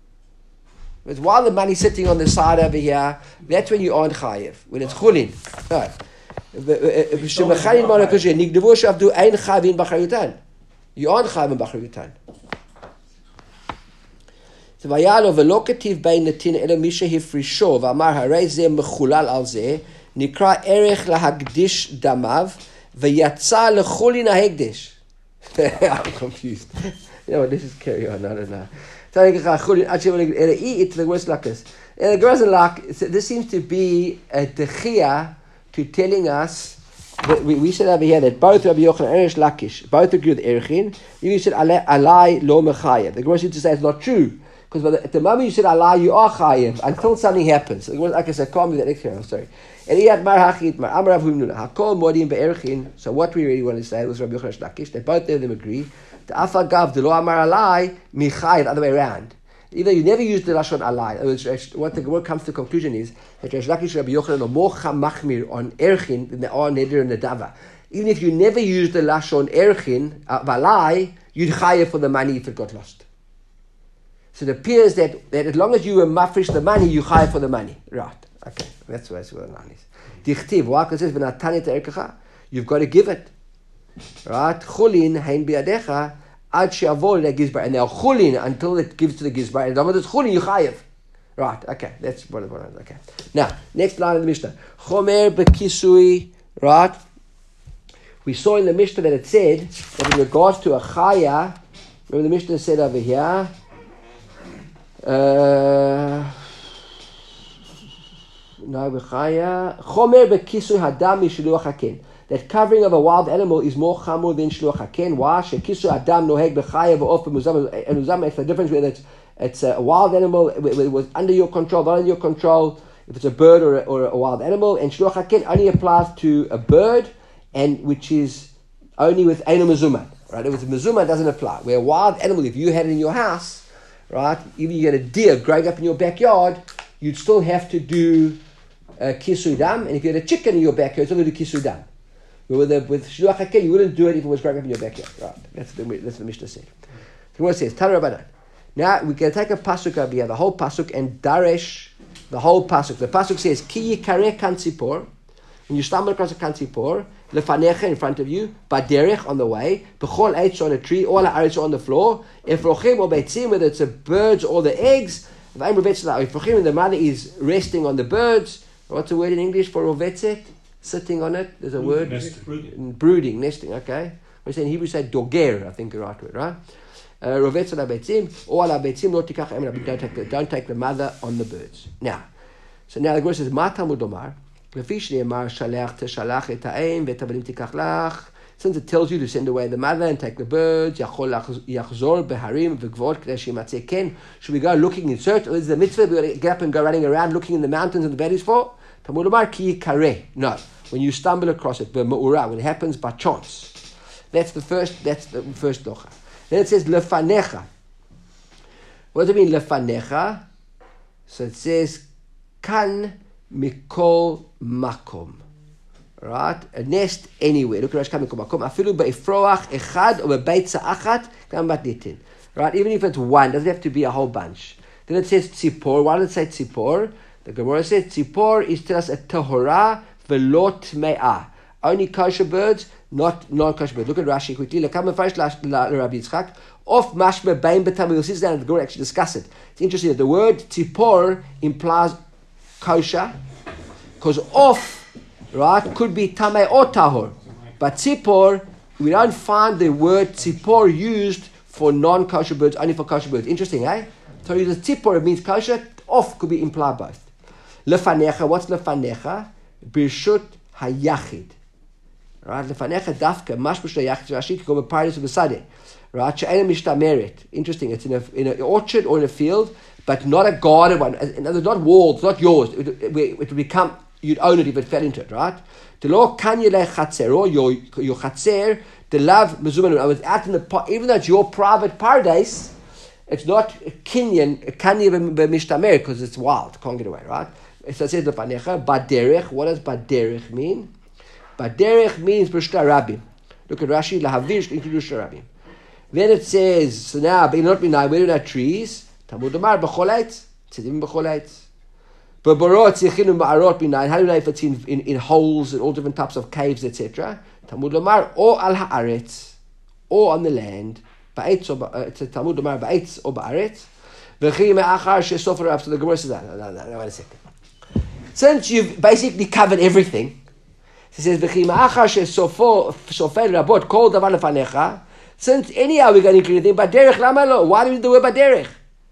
But while the money's sitting on the side over here, that's when you aren't chayev. When it's chulin. Right. You aren't chayev in b'charyutan. So vayalo v'lo ketiv bein netin elo misha hifrisho v'amar harei ze mechulal al ze nikra erech lahagdish damav v'yatza lechulin ha'hegdish. I'm confused. You know what? This is carry on. I don't know. It's the worst like this. This seems to be a dechia to telling us that we said over here that both Rabbi Yochanan and Reish Lakish both agree with Erchin. You said alai lo mechayev. The Gemara seems to say it's not true because at the moment you said alai you are chayev until something happens. Like I said, can't be that next here. I'm sorry. So what we really want to say was Rabbi Yochanan and Lakish that both of them agree. The afagav the lo amar alai michayev the other way around. Either you never use the lashon alai. What the Gemara comes to the conclusion is that Reish Lakish and Rabbi Yochanan are more machmir on erchin than they are neder and nedava. Even if you never use the lashon erchin alai, you'd chayev for the money if it got lost. So it appears that as long as you mafresh the money, you chayev for the money. Right? Okay, that's where the line is. Dichtiv. Why? Because it says v'natan et erkacha. You've got to give it. right? Chulin hein biadecha ad she'avor le gizbar, and they'll chulin until it gives to the gizbar. And the chulin you chayev. Right? Okay, that's what it was. Okay. Now, next line of the Mishnah. Chomer bekisui. Right? We saw in the Mishnah that it said that in regards to a chaya. Remember the Mishnah said over here. Chomer bekisui hadam mishluach haken. That covering of a wild animal is more chamor than shluach haken. Why? Shekisui adam noheg bechaya v'of b'muzam. And muzam makes the difference whether it's a wild animal, it was under your control, not under your control. If it's a bird or a wild animal, and shluach haken only applies to a bird, and which is only with eino mezuma. Right? If it's a mezuma, it doesn't apply. Where a wild animal, if you had it in your house, right, even you get a deer growing up in your backyard, you'd still have to do kisui dam, and if you had a chicken in your backyard, you'd still have to do kisui dam. With shluach haken, you wouldn't do it if it was growing up in your backyard. Right? That's the Mishnah said. The Gemara says, Tana Rabbanan. Now we're going to take a pasuk over here, the whole pasuk, and daresh the whole pasuk. The pasuk says, "Ki yikareh kan tzipor." When you stumble across a kan tzipor, lefanecha in front of you, baderech on the way, b'chol eitz on a tree, all haaretz on the floor, efrochim or beitzim, whether it's the birds or the eggs. Efrochim, the mother is resting on the birds. What's the word in English for rovetzet? Sitting on it. There's a word. Brooding, nesting. Okay. We say in Hebrew, say doger. I think the right word, right? Rovetz al habetzim, or al habetzim lo tikach emen, don't take the mother on the birds. Now, so now the Gemara says, Ma Talmud Omar, lefi shneimar shalech teshalach et ha'em v'etabanim tikach lach. Since it tells you to send away the mother and take the birds, yachol yachzor beharim v'gvot k'dei sheyimatzeh ken. Should we go looking in search, or is the mitzvah we got to get up and go running around looking in the mountains and the valleys for? Talmud Omar ki yikareh. No, when you stumble across it, b'me'ura, when it happens by chance. That's the first docha. Then it says lefanecha. What does it mean lefanecha? So it says kan mikol makom. Right? A nest anywhere. Look at Rashi, kan mikol makom. Afilu be'ifroach echad or be'beitza achat kan batnitin. Right? Even if it's one, doesn't have to be a whole bunch. Then it says tzipor. Why does it say tzipor? The Gemara says tzipor is to us a tahora velot me'ah. Only kosher birds, not non-kosher birds. Look at Rashi quickly. Lekam mefarish Rabbi Yitzchak. Off mashme bein betam. We'll see that and the Gemara actually discuss it. It's interesting that the word tzipor implies kosher, because off, right, could be tamei or tahor. But tzipor, we don't find the word tzipor used for non-kosher birds, only for kosher birds. Interesting, eh? So the tzipor, it means kosher. Off could be implied both. Lefanecha, what's lefanecha? Birshut hayachid. Right, lefanecha dafka mashbush hayachid Rashi kol beparis ubesadeh. Right, she'ena mishtameret. Interesting. It's in an orchard or in a field, but not a guarded one. In other words, not walled, not yours. It would become, you'd own it if it fell into it. Right. The law kanye le chatzero, your chatzer, the love mezumanu. I was out in the, even though it's your private paradise, it's not a kinyan, kanye b'mishtamer, because it's wild, can't get away. Right. So it says lefanecha baderech. What does baderech mean? Baderech means b'shta rabim. Look at Rashi, lahavir introduce rabim. Then it says, so now, not binay, where do our trees? Talmud Omar, b'chol eitz, tzidim b'chol eitz. B'borot, tzichinu ma'arot binay, how do you know if it's in holes and all different types of caves, etc.? Talmud Omar, or al ha'aretz, or on the land, ba'etz or Talmud Omar, ba'etz or ba'aretz. V'chi me'achar she'sofer up, so the Gemara says, no, wait a second. Since you've basically covered everything, he says, "V'chi ma'achar she'sofer rabot kol davar lefanecha." Since anyhow we're going to include anything, baderech lama lo? Why do we do the word baderech?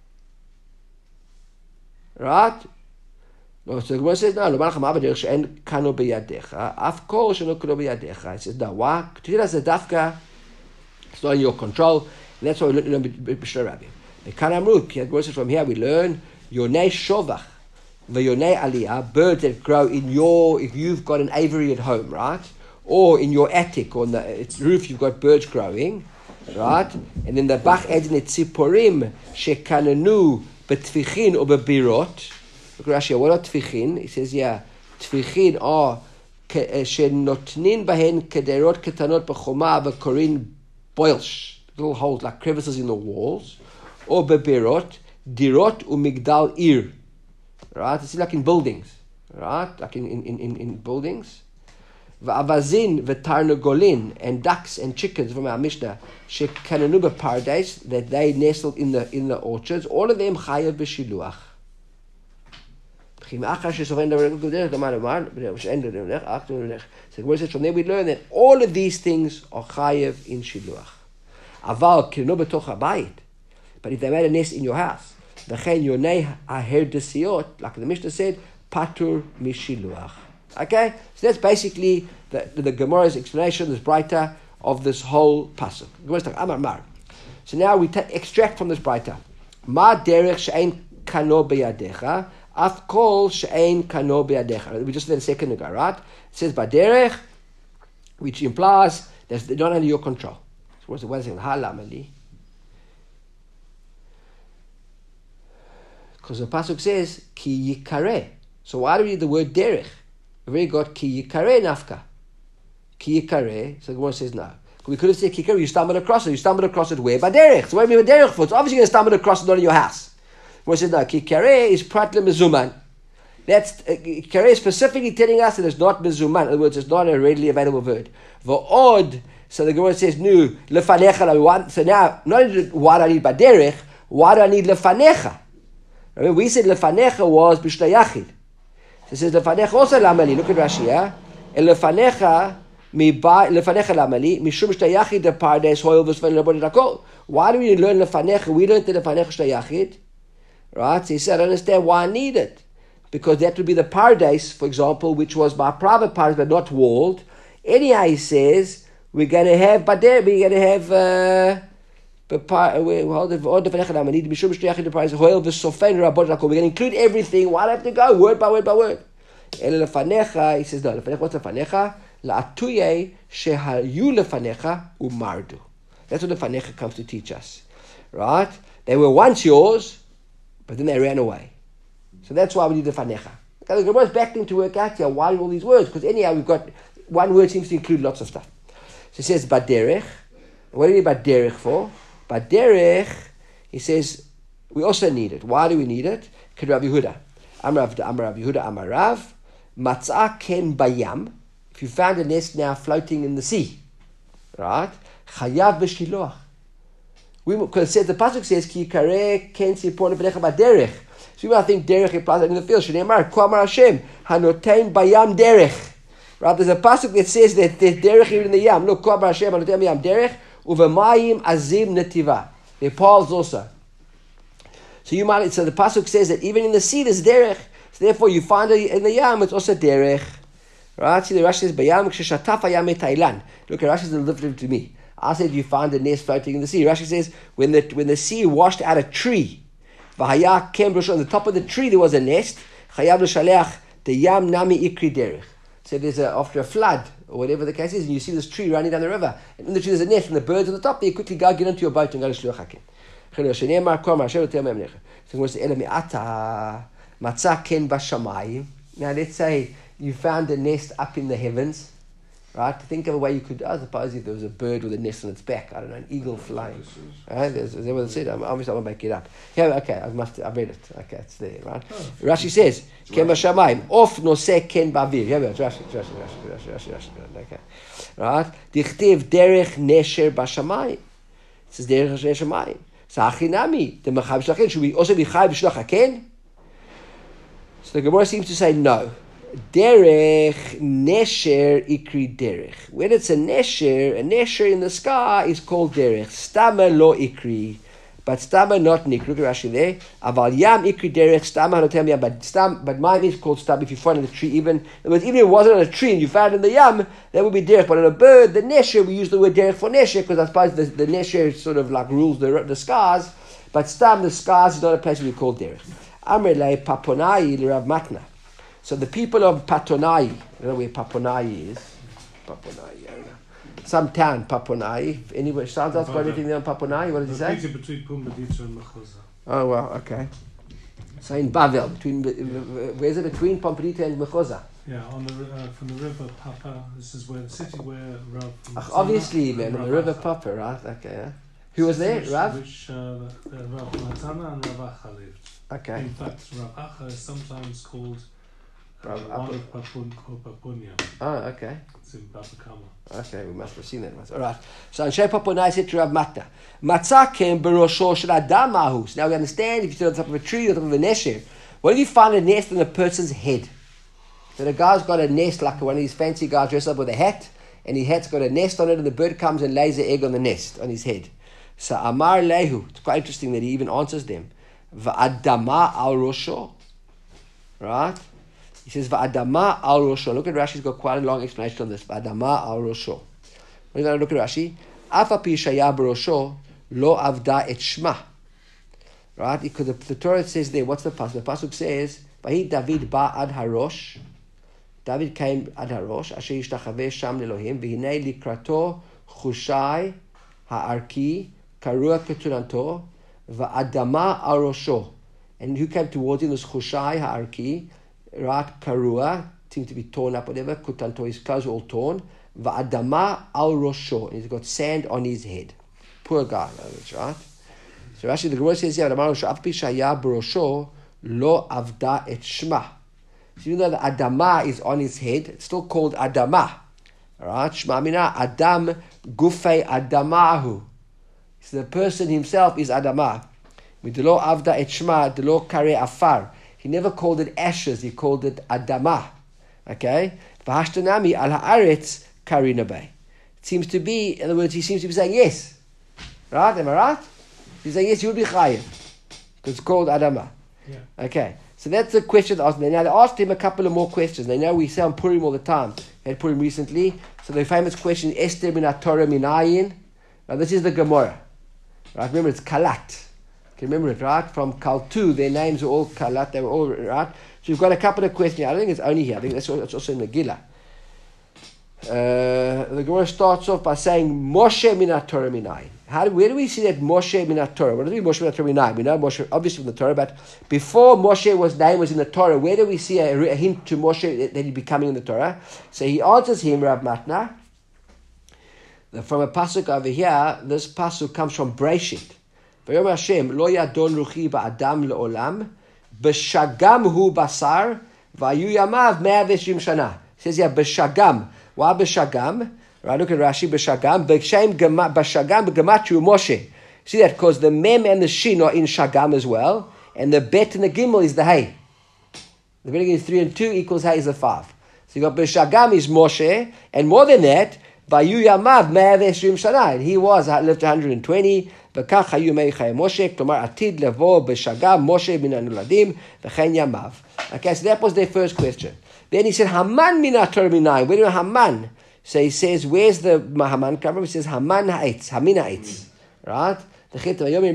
Right? No, so the Gemara says, no, lo malach ma baderech she'en kano beyadecha, af kol she'no kano beyadecha. It says, no, why? To us the dafka, it's not in your control, and that's why we learn b'shra rabbi. The kan amru, the Gemara says, from here we learn yonei shovach. V'yonei aliyah, birds that grow in your, if you've got an aviary at home, right? Or in your attic, or on the roof, you've got birds growing, right? And then the Bach adds in it, tziporim shekananu betfichin or bebirot. Look at Rashi, what are tfichin? He says, yeah, tfichin are shenotnin bahen kederot ketanot b'choma v'korin boilsh, little holes like crevices in the walls, or bebirot, dirot umigdal ir. Right? It's like in buildings. Right? Like in buildings. V'avazin v'tarnagolin, and ducks and chickens from our Mishnah, shekananu b'pardes, that they nestled in the orchards, all of them chayav b'shiluach. So from there we learn that all of these things are chayav in shiluach. Aval kirno b'toch habayit, but if they made a nest in your house, v'chein yonei aher desiot, like the Mishnah said, patur mishiluach. Okay, so that's basically the Gemara's explanation, this Braita of this whole pasuk. Amar Mar. So now we extract from this Braita. Ma derech she'ein kano beyadecha, af kol she'ein kano beyadecha. We just did a second ago, right? It says baderech, which implies that they're not under your control. So what's the one thing? Halamali. Because the pasuk says ki yikare. So why do we read the word derech? We've already got ki yikare nafka. Ki yikare. So the Gemara says no. We could have said ki yikare, you stumbled across it. You stumbled across it where? Baderech. So what do you mean baderech for? It's obviously going to stumble across it not in your house. The Gemara says no. Ki yikare is prat lemezuman. That's ki yikare is specifically telling us that it's not mezuman. In other words, it's not a readily available word. V'od. So the Gemara says no. Lefanecha. So now, not only why do I need baderech, why do I need lefanecha? Remember, we said lefanecha was b'shtayachid. It says lefanecha also lamali. Look at Rashi, yeah. Lefanecha lamali mishum shtayachid the pardes hoil v'sven lebod lakol. Why do we learn lefanecha? We learned the lefanecha shtayachid, right? So he said, I understand why I need it, because that would be the pardes, for example, which was by private pardes but not walled. Anyhow, he says we're going to have bader. We're going to have. We're going to include everything. Why do I have to go word by word by word? He says no. What's lefanecha? La'atuye shehayu lefanecha umardu. That's what lefanecha comes to teach us, right? They were once yours, but then they ran away. So that's why we need lefanecha. Okay, the Gemara is backing to work out here why all these words, because anyhow we've got one word seems to include lots of stuff. So he says baderech. What do you mean baderech for? But derech, he says, we also need it. Why do we need it? Could Rav Yehuda. Amar Rav Yehuda, Amar Rav, Matzah ken bayam. If you found a nest now floating in the sea, right? Chayav b'shiloach. Because it says, the pasuk says, Ki yikare ken sipor lefanecha baderech. So you might think derech implies in the field. Shnei Amar, Ko Amar Hashem, hanotein bayam derech. Right? There's a pasuk that says that there's derech here in the yam. Look, Ko Amar Hashem, hanotein bayam derech. Uvemayim azim netiva. They're paths also. So the pasuk says that even in the sea there's derech. So therefore you find it in the yam, it's also derech. Right? See the Rashi says bayam k'shetaf hayam etailan. Look at Rashi says delivered to me. I said you find a nest floating in the sea. Rashi says when the sea washed out a tree, v'haya kem on the top of the tree there was a nest. Chayav l'shaleach the yam nami ikri derech. So there's after a flood, or whatever the case is, and you see this tree running down the river, and in the tree there's a nest, and the birds on the top there, you quickly go get into your boat and go to Shluch Hakim. Now let's say you found a nest up in the heavens, right? Think of a way you could, I suppose if there was a bird with a nest on its back, I don't know, an eagle flying. Right? Is that what it said? Obviously I won't make it up. Yeah, okay, I read it. Okay, it's there, right? Rashi says, Ken b'shamayim, of noseh ken ba'avir. Yeah, Rashi. Okay. Right? Dichtiv derech nesher b'shamayim. It says derech nesher b'shamayim. So achinami, the mechav shlachin, should we also be chayv b'shlach haken? So the Gemara seems to say no. Derech nesher ikri derech. When it's a nesher in the sky is called derech. Stama lo ikri. But stama not nikri. Look at Rashi there. Aval yam ikri derech stama hanotem yam. But mine is called stama if you find in the tree. Even in other words, even if it wasn't on a tree and you found it in the yam, that would be derech. But on a bird, the nesher, we use the word derech for nesher because I suppose the nesher sort of like rules the skies. But stam, the skies is not a place where we call derech. Amrele paponai l'Rav Matna. So the people of Patonai, I don't know where Paponai is. Paponai, I don't know. Some town, Paponai. Anyway, sounds like got anything there on Paponai? What does he say? Between Pumbedita and Mechuzah. Oh, well, okay. So in Bavel, where is it between Pumbedita and Mechuzah? Yeah, on the from the river Papa. This is where the city where Rav. Obviously, man, on the river Papa, right? Okay. Yeah. Who was there? Rav? Which Rav Matana and Rav Acha lived. Okay. In fact, Rav Acha is sometimes called One of Papun called Papunya. Oh, okay. It's in Baba Kama. Okay, we must have seen that. All right. So Anshe Papunai said to Rav Matna, Matzah came berosho shel adam mahus. Now we understand if you sit on top of a tree or top of a nesher, what if you find a nest on a person's head? So the guy's got a nest like one of these fancy guys dressed up with a hat, and his hat's got a nest on it, and the bird comes and lays the egg on the nest, on his head. So Amar Lehu, it's quite interesting that he even answers them. Va'adama al rosho. Right? He says, Va'adama al rosho. Look at Rashi's got quite a long explanation on this. Va'adama al rosho. When you look at Rashi, Afa pi shaya b'rosho lo avda et shma. Right? Because the Torah says there, what's the pasuk? The pasuk says, Vahi David ba'ad harosh. David came ad harosh, asher yishtachaveh sham lelohim, v'hinei likrato chushai ha'arki, karua ketunanto, va'adama al rosho. And who came towards him was chushai ha'arki, right, karua, seemed to be torn up, whatever, kutanto, his clothes were all torn, va'adama al rosho, and he's got sand on his head. Poor guy, right? So actually the Gemara says here, Adama rosho, af pi shaya b'rosho, lo avda et shma. So even though the Adama is on his head, it's still called Adama. Alright? Shma mina Adam gufei Adamahu. So the person himself is Adama. Midlo avda et shma, delo kare afar. He never called it ashes, he called it Adama. Okay? V'hashtanami al haaretz karinabe. It seems to be, in other words, he seems to be saying yes. Right? Am I right? He's saying yes, you would be chayiv. Because it's called Adama. Yeah. Okay. So that's the question they asked him. Now they asked him a couple of more questions. They know we say on Purim all the time. We had Purim recently. So the famous question, Esther min Torah minayin. Now this is the Gemara. Right? Remember it's Kalat. You can remember it, right? From Kaltu, their names are all Kalat. They were all, right? So we've got a couple of questions. I don't think it's only here. I think that's also in Megillah. The Gemara starts off by saying Moshe min Torah minayin. Where do we see that Moshe min Torah? What does it mean Moshe min Torah minayin? We know Moshe obviously from the Torah, but before Moshe's name was in the Torah, where do we see a hint to Moshe that he'd be coming in the Torah? So he answers him, Rav Matna, from a pasuk over here. This pasuk comes from Breshit. V'yom Hashem lo yadon ruchi ba'adam le'olam b'shagam hu basar v'ayu yamav 120 shana. It says here b'shagam. Why b'shagam? Right, look at Rashi, b'shagam, b'shagam, b'gematru Moshe. See that? Because the mem and the shin are in shagam as well, and the bet and the gimel is the hay. The beginning is 3 and 2 equals hay is a 5. So you got b'shagam is Moshe, and more than that, v'ayu yamav 120 shana. He lived 120. V'kach hayu meichai Moshe, k'lomar atid levo b'shagam Moshe min hanuladim v'chen yamav. Okay, so that was their first question. Then he said, Haman min Torah minayin. Where do you know Haman? So he says, where's the Haman cover? He says, Haman ha'etz, Hamin ha'etz, right? This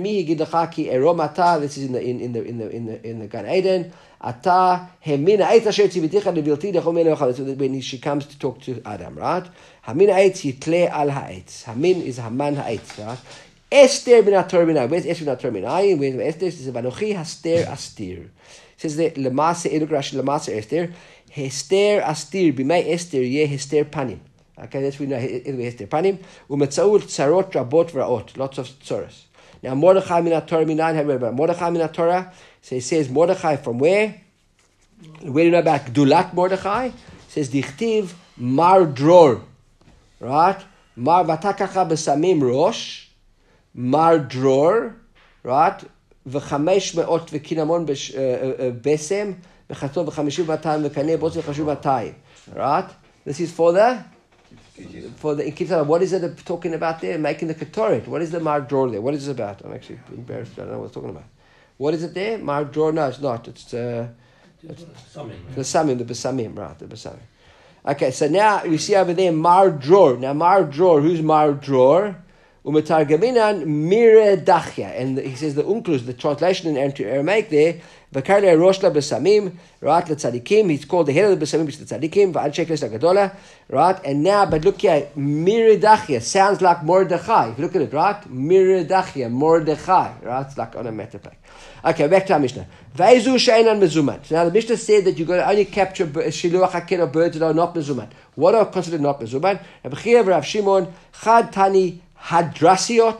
is in the Gan Eden. Ata Hamin ha'etz asher tziviticha levilti lechol melech. When she comes to talk to Adam, right? Hamin ha'etz yitle al ha'etz. Hamin is Haman ha'etz, right? Esther min Torah minayin. Where's Esther min Torah minayin? Where's Esther? It says, Vanochi haster astir. It says that Lemase Eluk Rashi Lemase Esther. Hester astir b'mei Esther yeh hester panim. Okay, that's we know Hester panim. Umetzaul tzarot rabot v'raot. Lots of tzoros. Now Mordechai min Torah minayin. Have you read about Mordechai min Torah? So it says Mordechai from where? Where do you know about Gdulat Mordechai? It says Dichtiv Mar Dror. Right? Mar Vatakacha b'samim rosh. Mar Dror. Right? V'chamesh me'ot v'kinamon besem. V'chato v'chamishu v'atayim v'kaneh b'otz v'chashu v'atayim. Right? This is for the what is it talking about there? Making the Ketoret. What is the Mar Dror there? What is it about? I'm actually embarrassed. I don't know what it's talking about. What is it there? Mar Dror? No, it's not. It's the Besamim, right? The Besamim. Okay, so now you see over there Mar Dror. Now Mar Dror, who's Mar Dror? Umetargaminan Miredachia. And he says the Unklus, the translation in Aramaic there, V'karle Roshla Besamim, right, L'tzadikim, he's called the head of the Besamim, which is the Tzadikim, V'ad Shekles Agadola, right, and now, but look here, Miredachia, sounds like Mordechai, if you look at it, right, Miredachia, Mordechai, right, it's like on a metaphor. Okay, back to our Mishnah. V'ezu she'enan mezuman. So now the Mishnah said that you've got to only capture shiluach haken or birds that are not mezuman. What are considered not mezuman? Rav Chia v'Rav Shimon, Chad Tani Hadrasiot,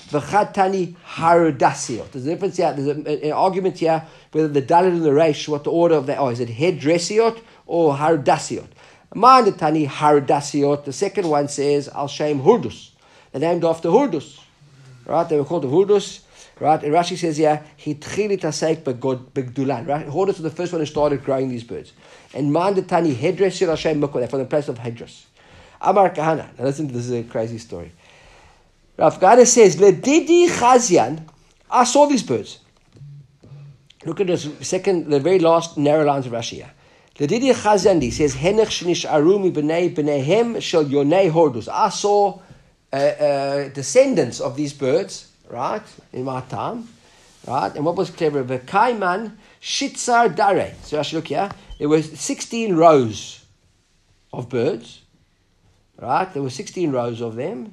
V'chad tani hardasiot. There's a difference here. There's an argument here whether the dalet and the reish, what the order of that are. Is it hedrasiot or hardasiot? Mine the tani hardasiot. The second one says al shem hurdus. They're named after hurdus. Right? They were called the hurdus. Right? And Rashi says here, hitchili tasek begdulan. Right? Hurdus was the first one who started growing these birds. And mine the tani hedrasiot al shem mukwa. They're from the place of Hedras. Amar Kahana. Now listen to this, is a crazy story. Rav Kahana says, Ledidi Chazian, I saw these birds. Look at this the very last narrow lines of Rashi. Ledidi Chazian, he says, Henech shnish arumi b'nehem shel yonei hordus. I saw descendants of these birds, right, in my time, right, and what was clever? V'kaiman shitzar dare. So Rashi, look here, there were 16 rows of birds, right, there were 16 rows of them.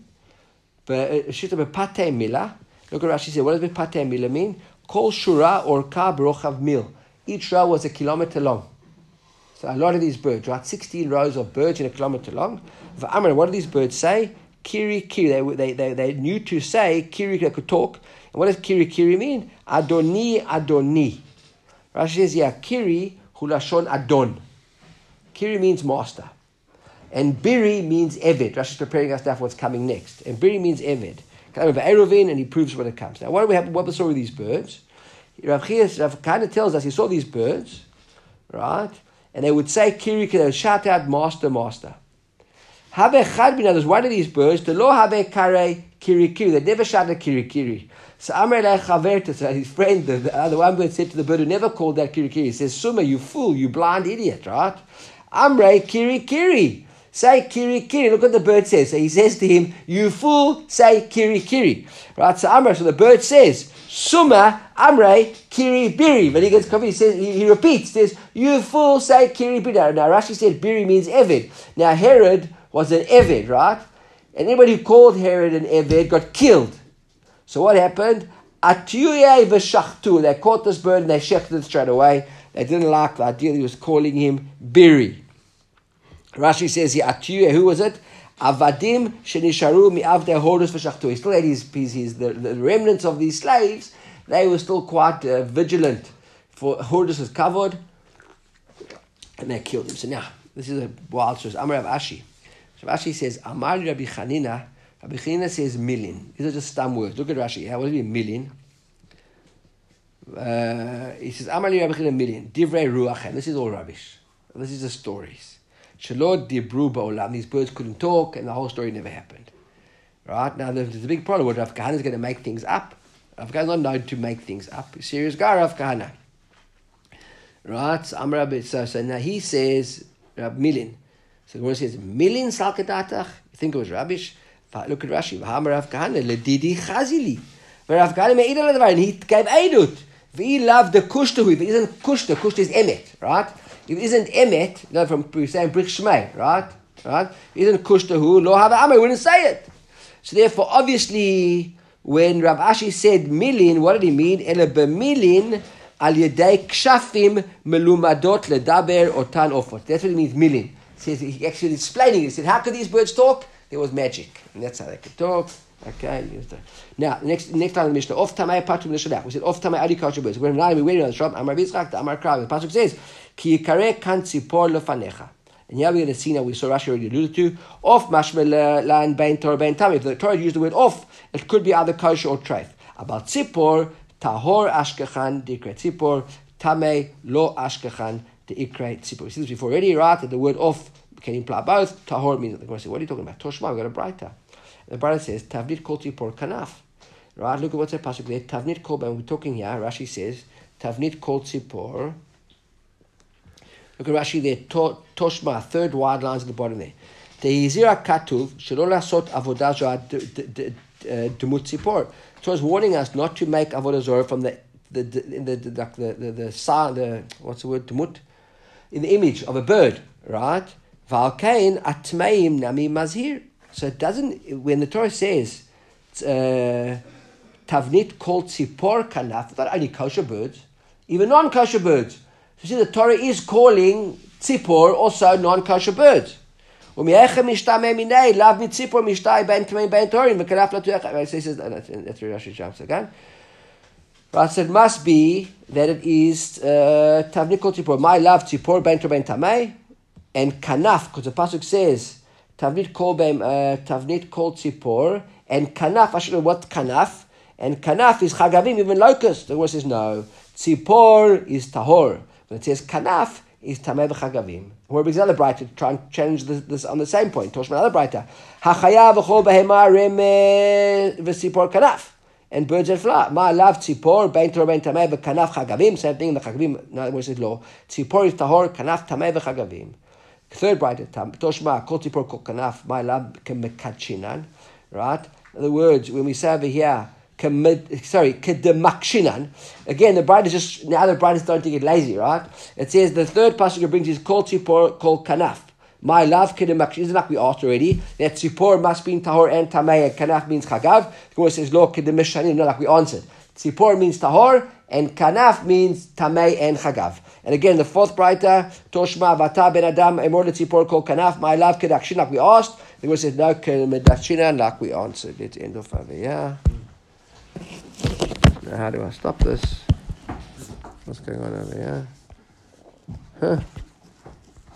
But Pate Mila. Look at Rashi says, what does Pate Mila mean? Kol Shura or Ka Brochav Mil. Each row was a kilometer long. So a lot of these birds, right? 16 rows of birds in a kilometer long. V'amar, what do these birds say? Kiri Kiri. They knew to say Kiri. They could talk. And what does Kiri Kiri mean? Adoni Adoni. Rashi says, yeah, Kiri hulashon Adon. Kiri means master. And Biri means Eved. Rashi is preparing us now for what's coming next. And Biri means Eved. Kind of Eruvin, and he proves when it comes. Now, what do we have? What we saw with these birds? Rav Kahana tells us he saw these birds, right? And they would say Kiri, they would shout out, Master, Master. Habe Chad bin others. One of these birds, the lo habe kare Kiri Kiri. They never shouted Kiri Kiri. So Amr le Chaverta, so his friend, the other one bird said to the bird who never called that Kiri Kiri, he says, Suma, you fool, you blind idiot, right? Amre Kiri Kiri. Say Kiri Kiri. Look what the bird says. So he says to him, you fool, say Kiri Kiri. Right? So Amre, so the bird says, Suma Amre Kiri Biri. But he gets confused. He says, he repeats, says, you fool, say Kiri Biri. Now Rashi said Biri means Eved. Now Herod was an Eved, right? And anybody who called Herod an Eved got killed. So what happened? Atuyei v'shachtu. They caught this bird and they shechted it straight away. They didn't like the idea that he was calling him Biri. Rashi says here, Atiyeh, who was it? Avadim shenisharu mi'avdei hordus v'shachtu. He still had the remnants of these slaves. They were still quite vigilant. For hordus was covered, and they killed him. So now, this is a wild story. Amar Rav Ashi. So Rashi says, Amar Rabbi Chanina. Rabbi Chanina says million. These are just some words. Look at Rashi. What does it mean, million? He says, Amar Rabbi Chanina million. Divrei ruachem. This is all rubbish. This is the stories. Shalod dibru ba'olam. These birds couldn't talk, and the whole story never happened. Right? Now, there's a big problem. Rav Kahana is going to make things up. Rav Kahana is not known to make things up. He's a serious guy, Rav Kahana. Right? So now he says, Rab Milin. So the word says, Milin salkadatach. You think it was rubbish? Look at Rashi. V'hamar Rav Kahana, ledidi chazili. Rav Kahana me'id al advar, and he gave edut. V'i loved the kushtahu. If it isn't kushta, kushta is emet. Right? If it isn't emet, no, from we're saying Brik Shmei, right? Right? If it isn't kushtahu, lo hava amay, wouldn't say it. So therefore, obviously, when Rav Ashi said milin, what did he mean? Ele b'milin al yedei kshafim melumadot ledaber otan ofot. That's what he means, milin. He actually explaining it. He said, how could these birds talk? There was magic. And that's how they could talk. Okay. Now, next line in the Mishnah, Of tamei patum l'shalach. We said, Of tamei adi kosher birds. We're waiting on the shop. Amar Yitzchak, the Amar Krav. The Pasuk says, Ki yikareh kan tzipor lefanecha. And here we're going to see, now we saw Rashi already alluded to, Of mashmel lan bein Torah bein tamei. If the Torah used the word off, it could be either kosher or treif. About tzipor, tahor ashkechan dikrei tzipor, tamei lo ashkechan dikrei tzipor. We see this before already, right? That the word off can imply both. Tahor means, they're going to say, what are you talking about? Toshma, we've got a brighter. The Bible says, Tavnit kol tzipor kanaf. Right? Look at what's that pasuk there. Tavnit kol, when we're talking here, Rashi says, Tavnit kol tzipor. Look at Rashi there, Toshma, third wide lines at the bottom there. Tehizira katuv, shelo lasot avodah zorah demut tzipor. So it's warning us not to make avodah zorah from the what's the word, demut? In the image of a bird, right? Valkain atmeim nami mazhir. So it doesn't, when the Torah says, Tavnit kol tzipor kanaf, not only kosher birds, even non-kosher birds. So see, the Torah is calling tzipor also non-kosher birds. ומאיך משתמע מיני, לאו מציפור משתאי בין טמאים בין טהורים, וכנף לא תויך. Right, so he says, that's Rashi jumps again. Right, so it must be that it is tavnit kol tzipor. My love tzipor ben tor ben tamei, and kanaf, because the pasuk says tavnit kol tzipor, and kanaf. I should know what kanaf, and kanaf is chagavim, even locust. The word says no. Tzipor is tahor. When it says kanaf, is tamei v'chagavim. Where brings another brighter to try and change this on the same point. Tosh another brighter. Hachaya v'chol behema rim v'tzipor kanaf. And birds and flowers. Ma lav tzipor, bein tor bein tamei v'kanaf chagavim. Same thing, the chagavim, in other words, is law. Tzipor is tahor, kanaf tamei v'chagavim. Third brighter, toshma, kol tzipor kol kanaf, ma lav kemekachinan. Right? In other words, when we say over here, kedemakshinan. Again, the bride is just, now the bride is starting to get lazy, right? It says the third passage it brings is kol tzipor kol kanaf. My love kedemakshinan. Isn't like we asked already? That tzipor must be in tahor and tamei, and kanaf means chagav. The Gemara says lo kedemeshanin, not like we answered. Tzipor means tahor, and kanaf means tamei and chagav. And again, the fourth brighter, toshma vata ben adam emor tzipor kol kanaf. My love kedakshin, like we asked. The Gemara says no kedakshinan, like we answered. Let's end off over here. Now, how do I stop this? What's going on over here? Huh?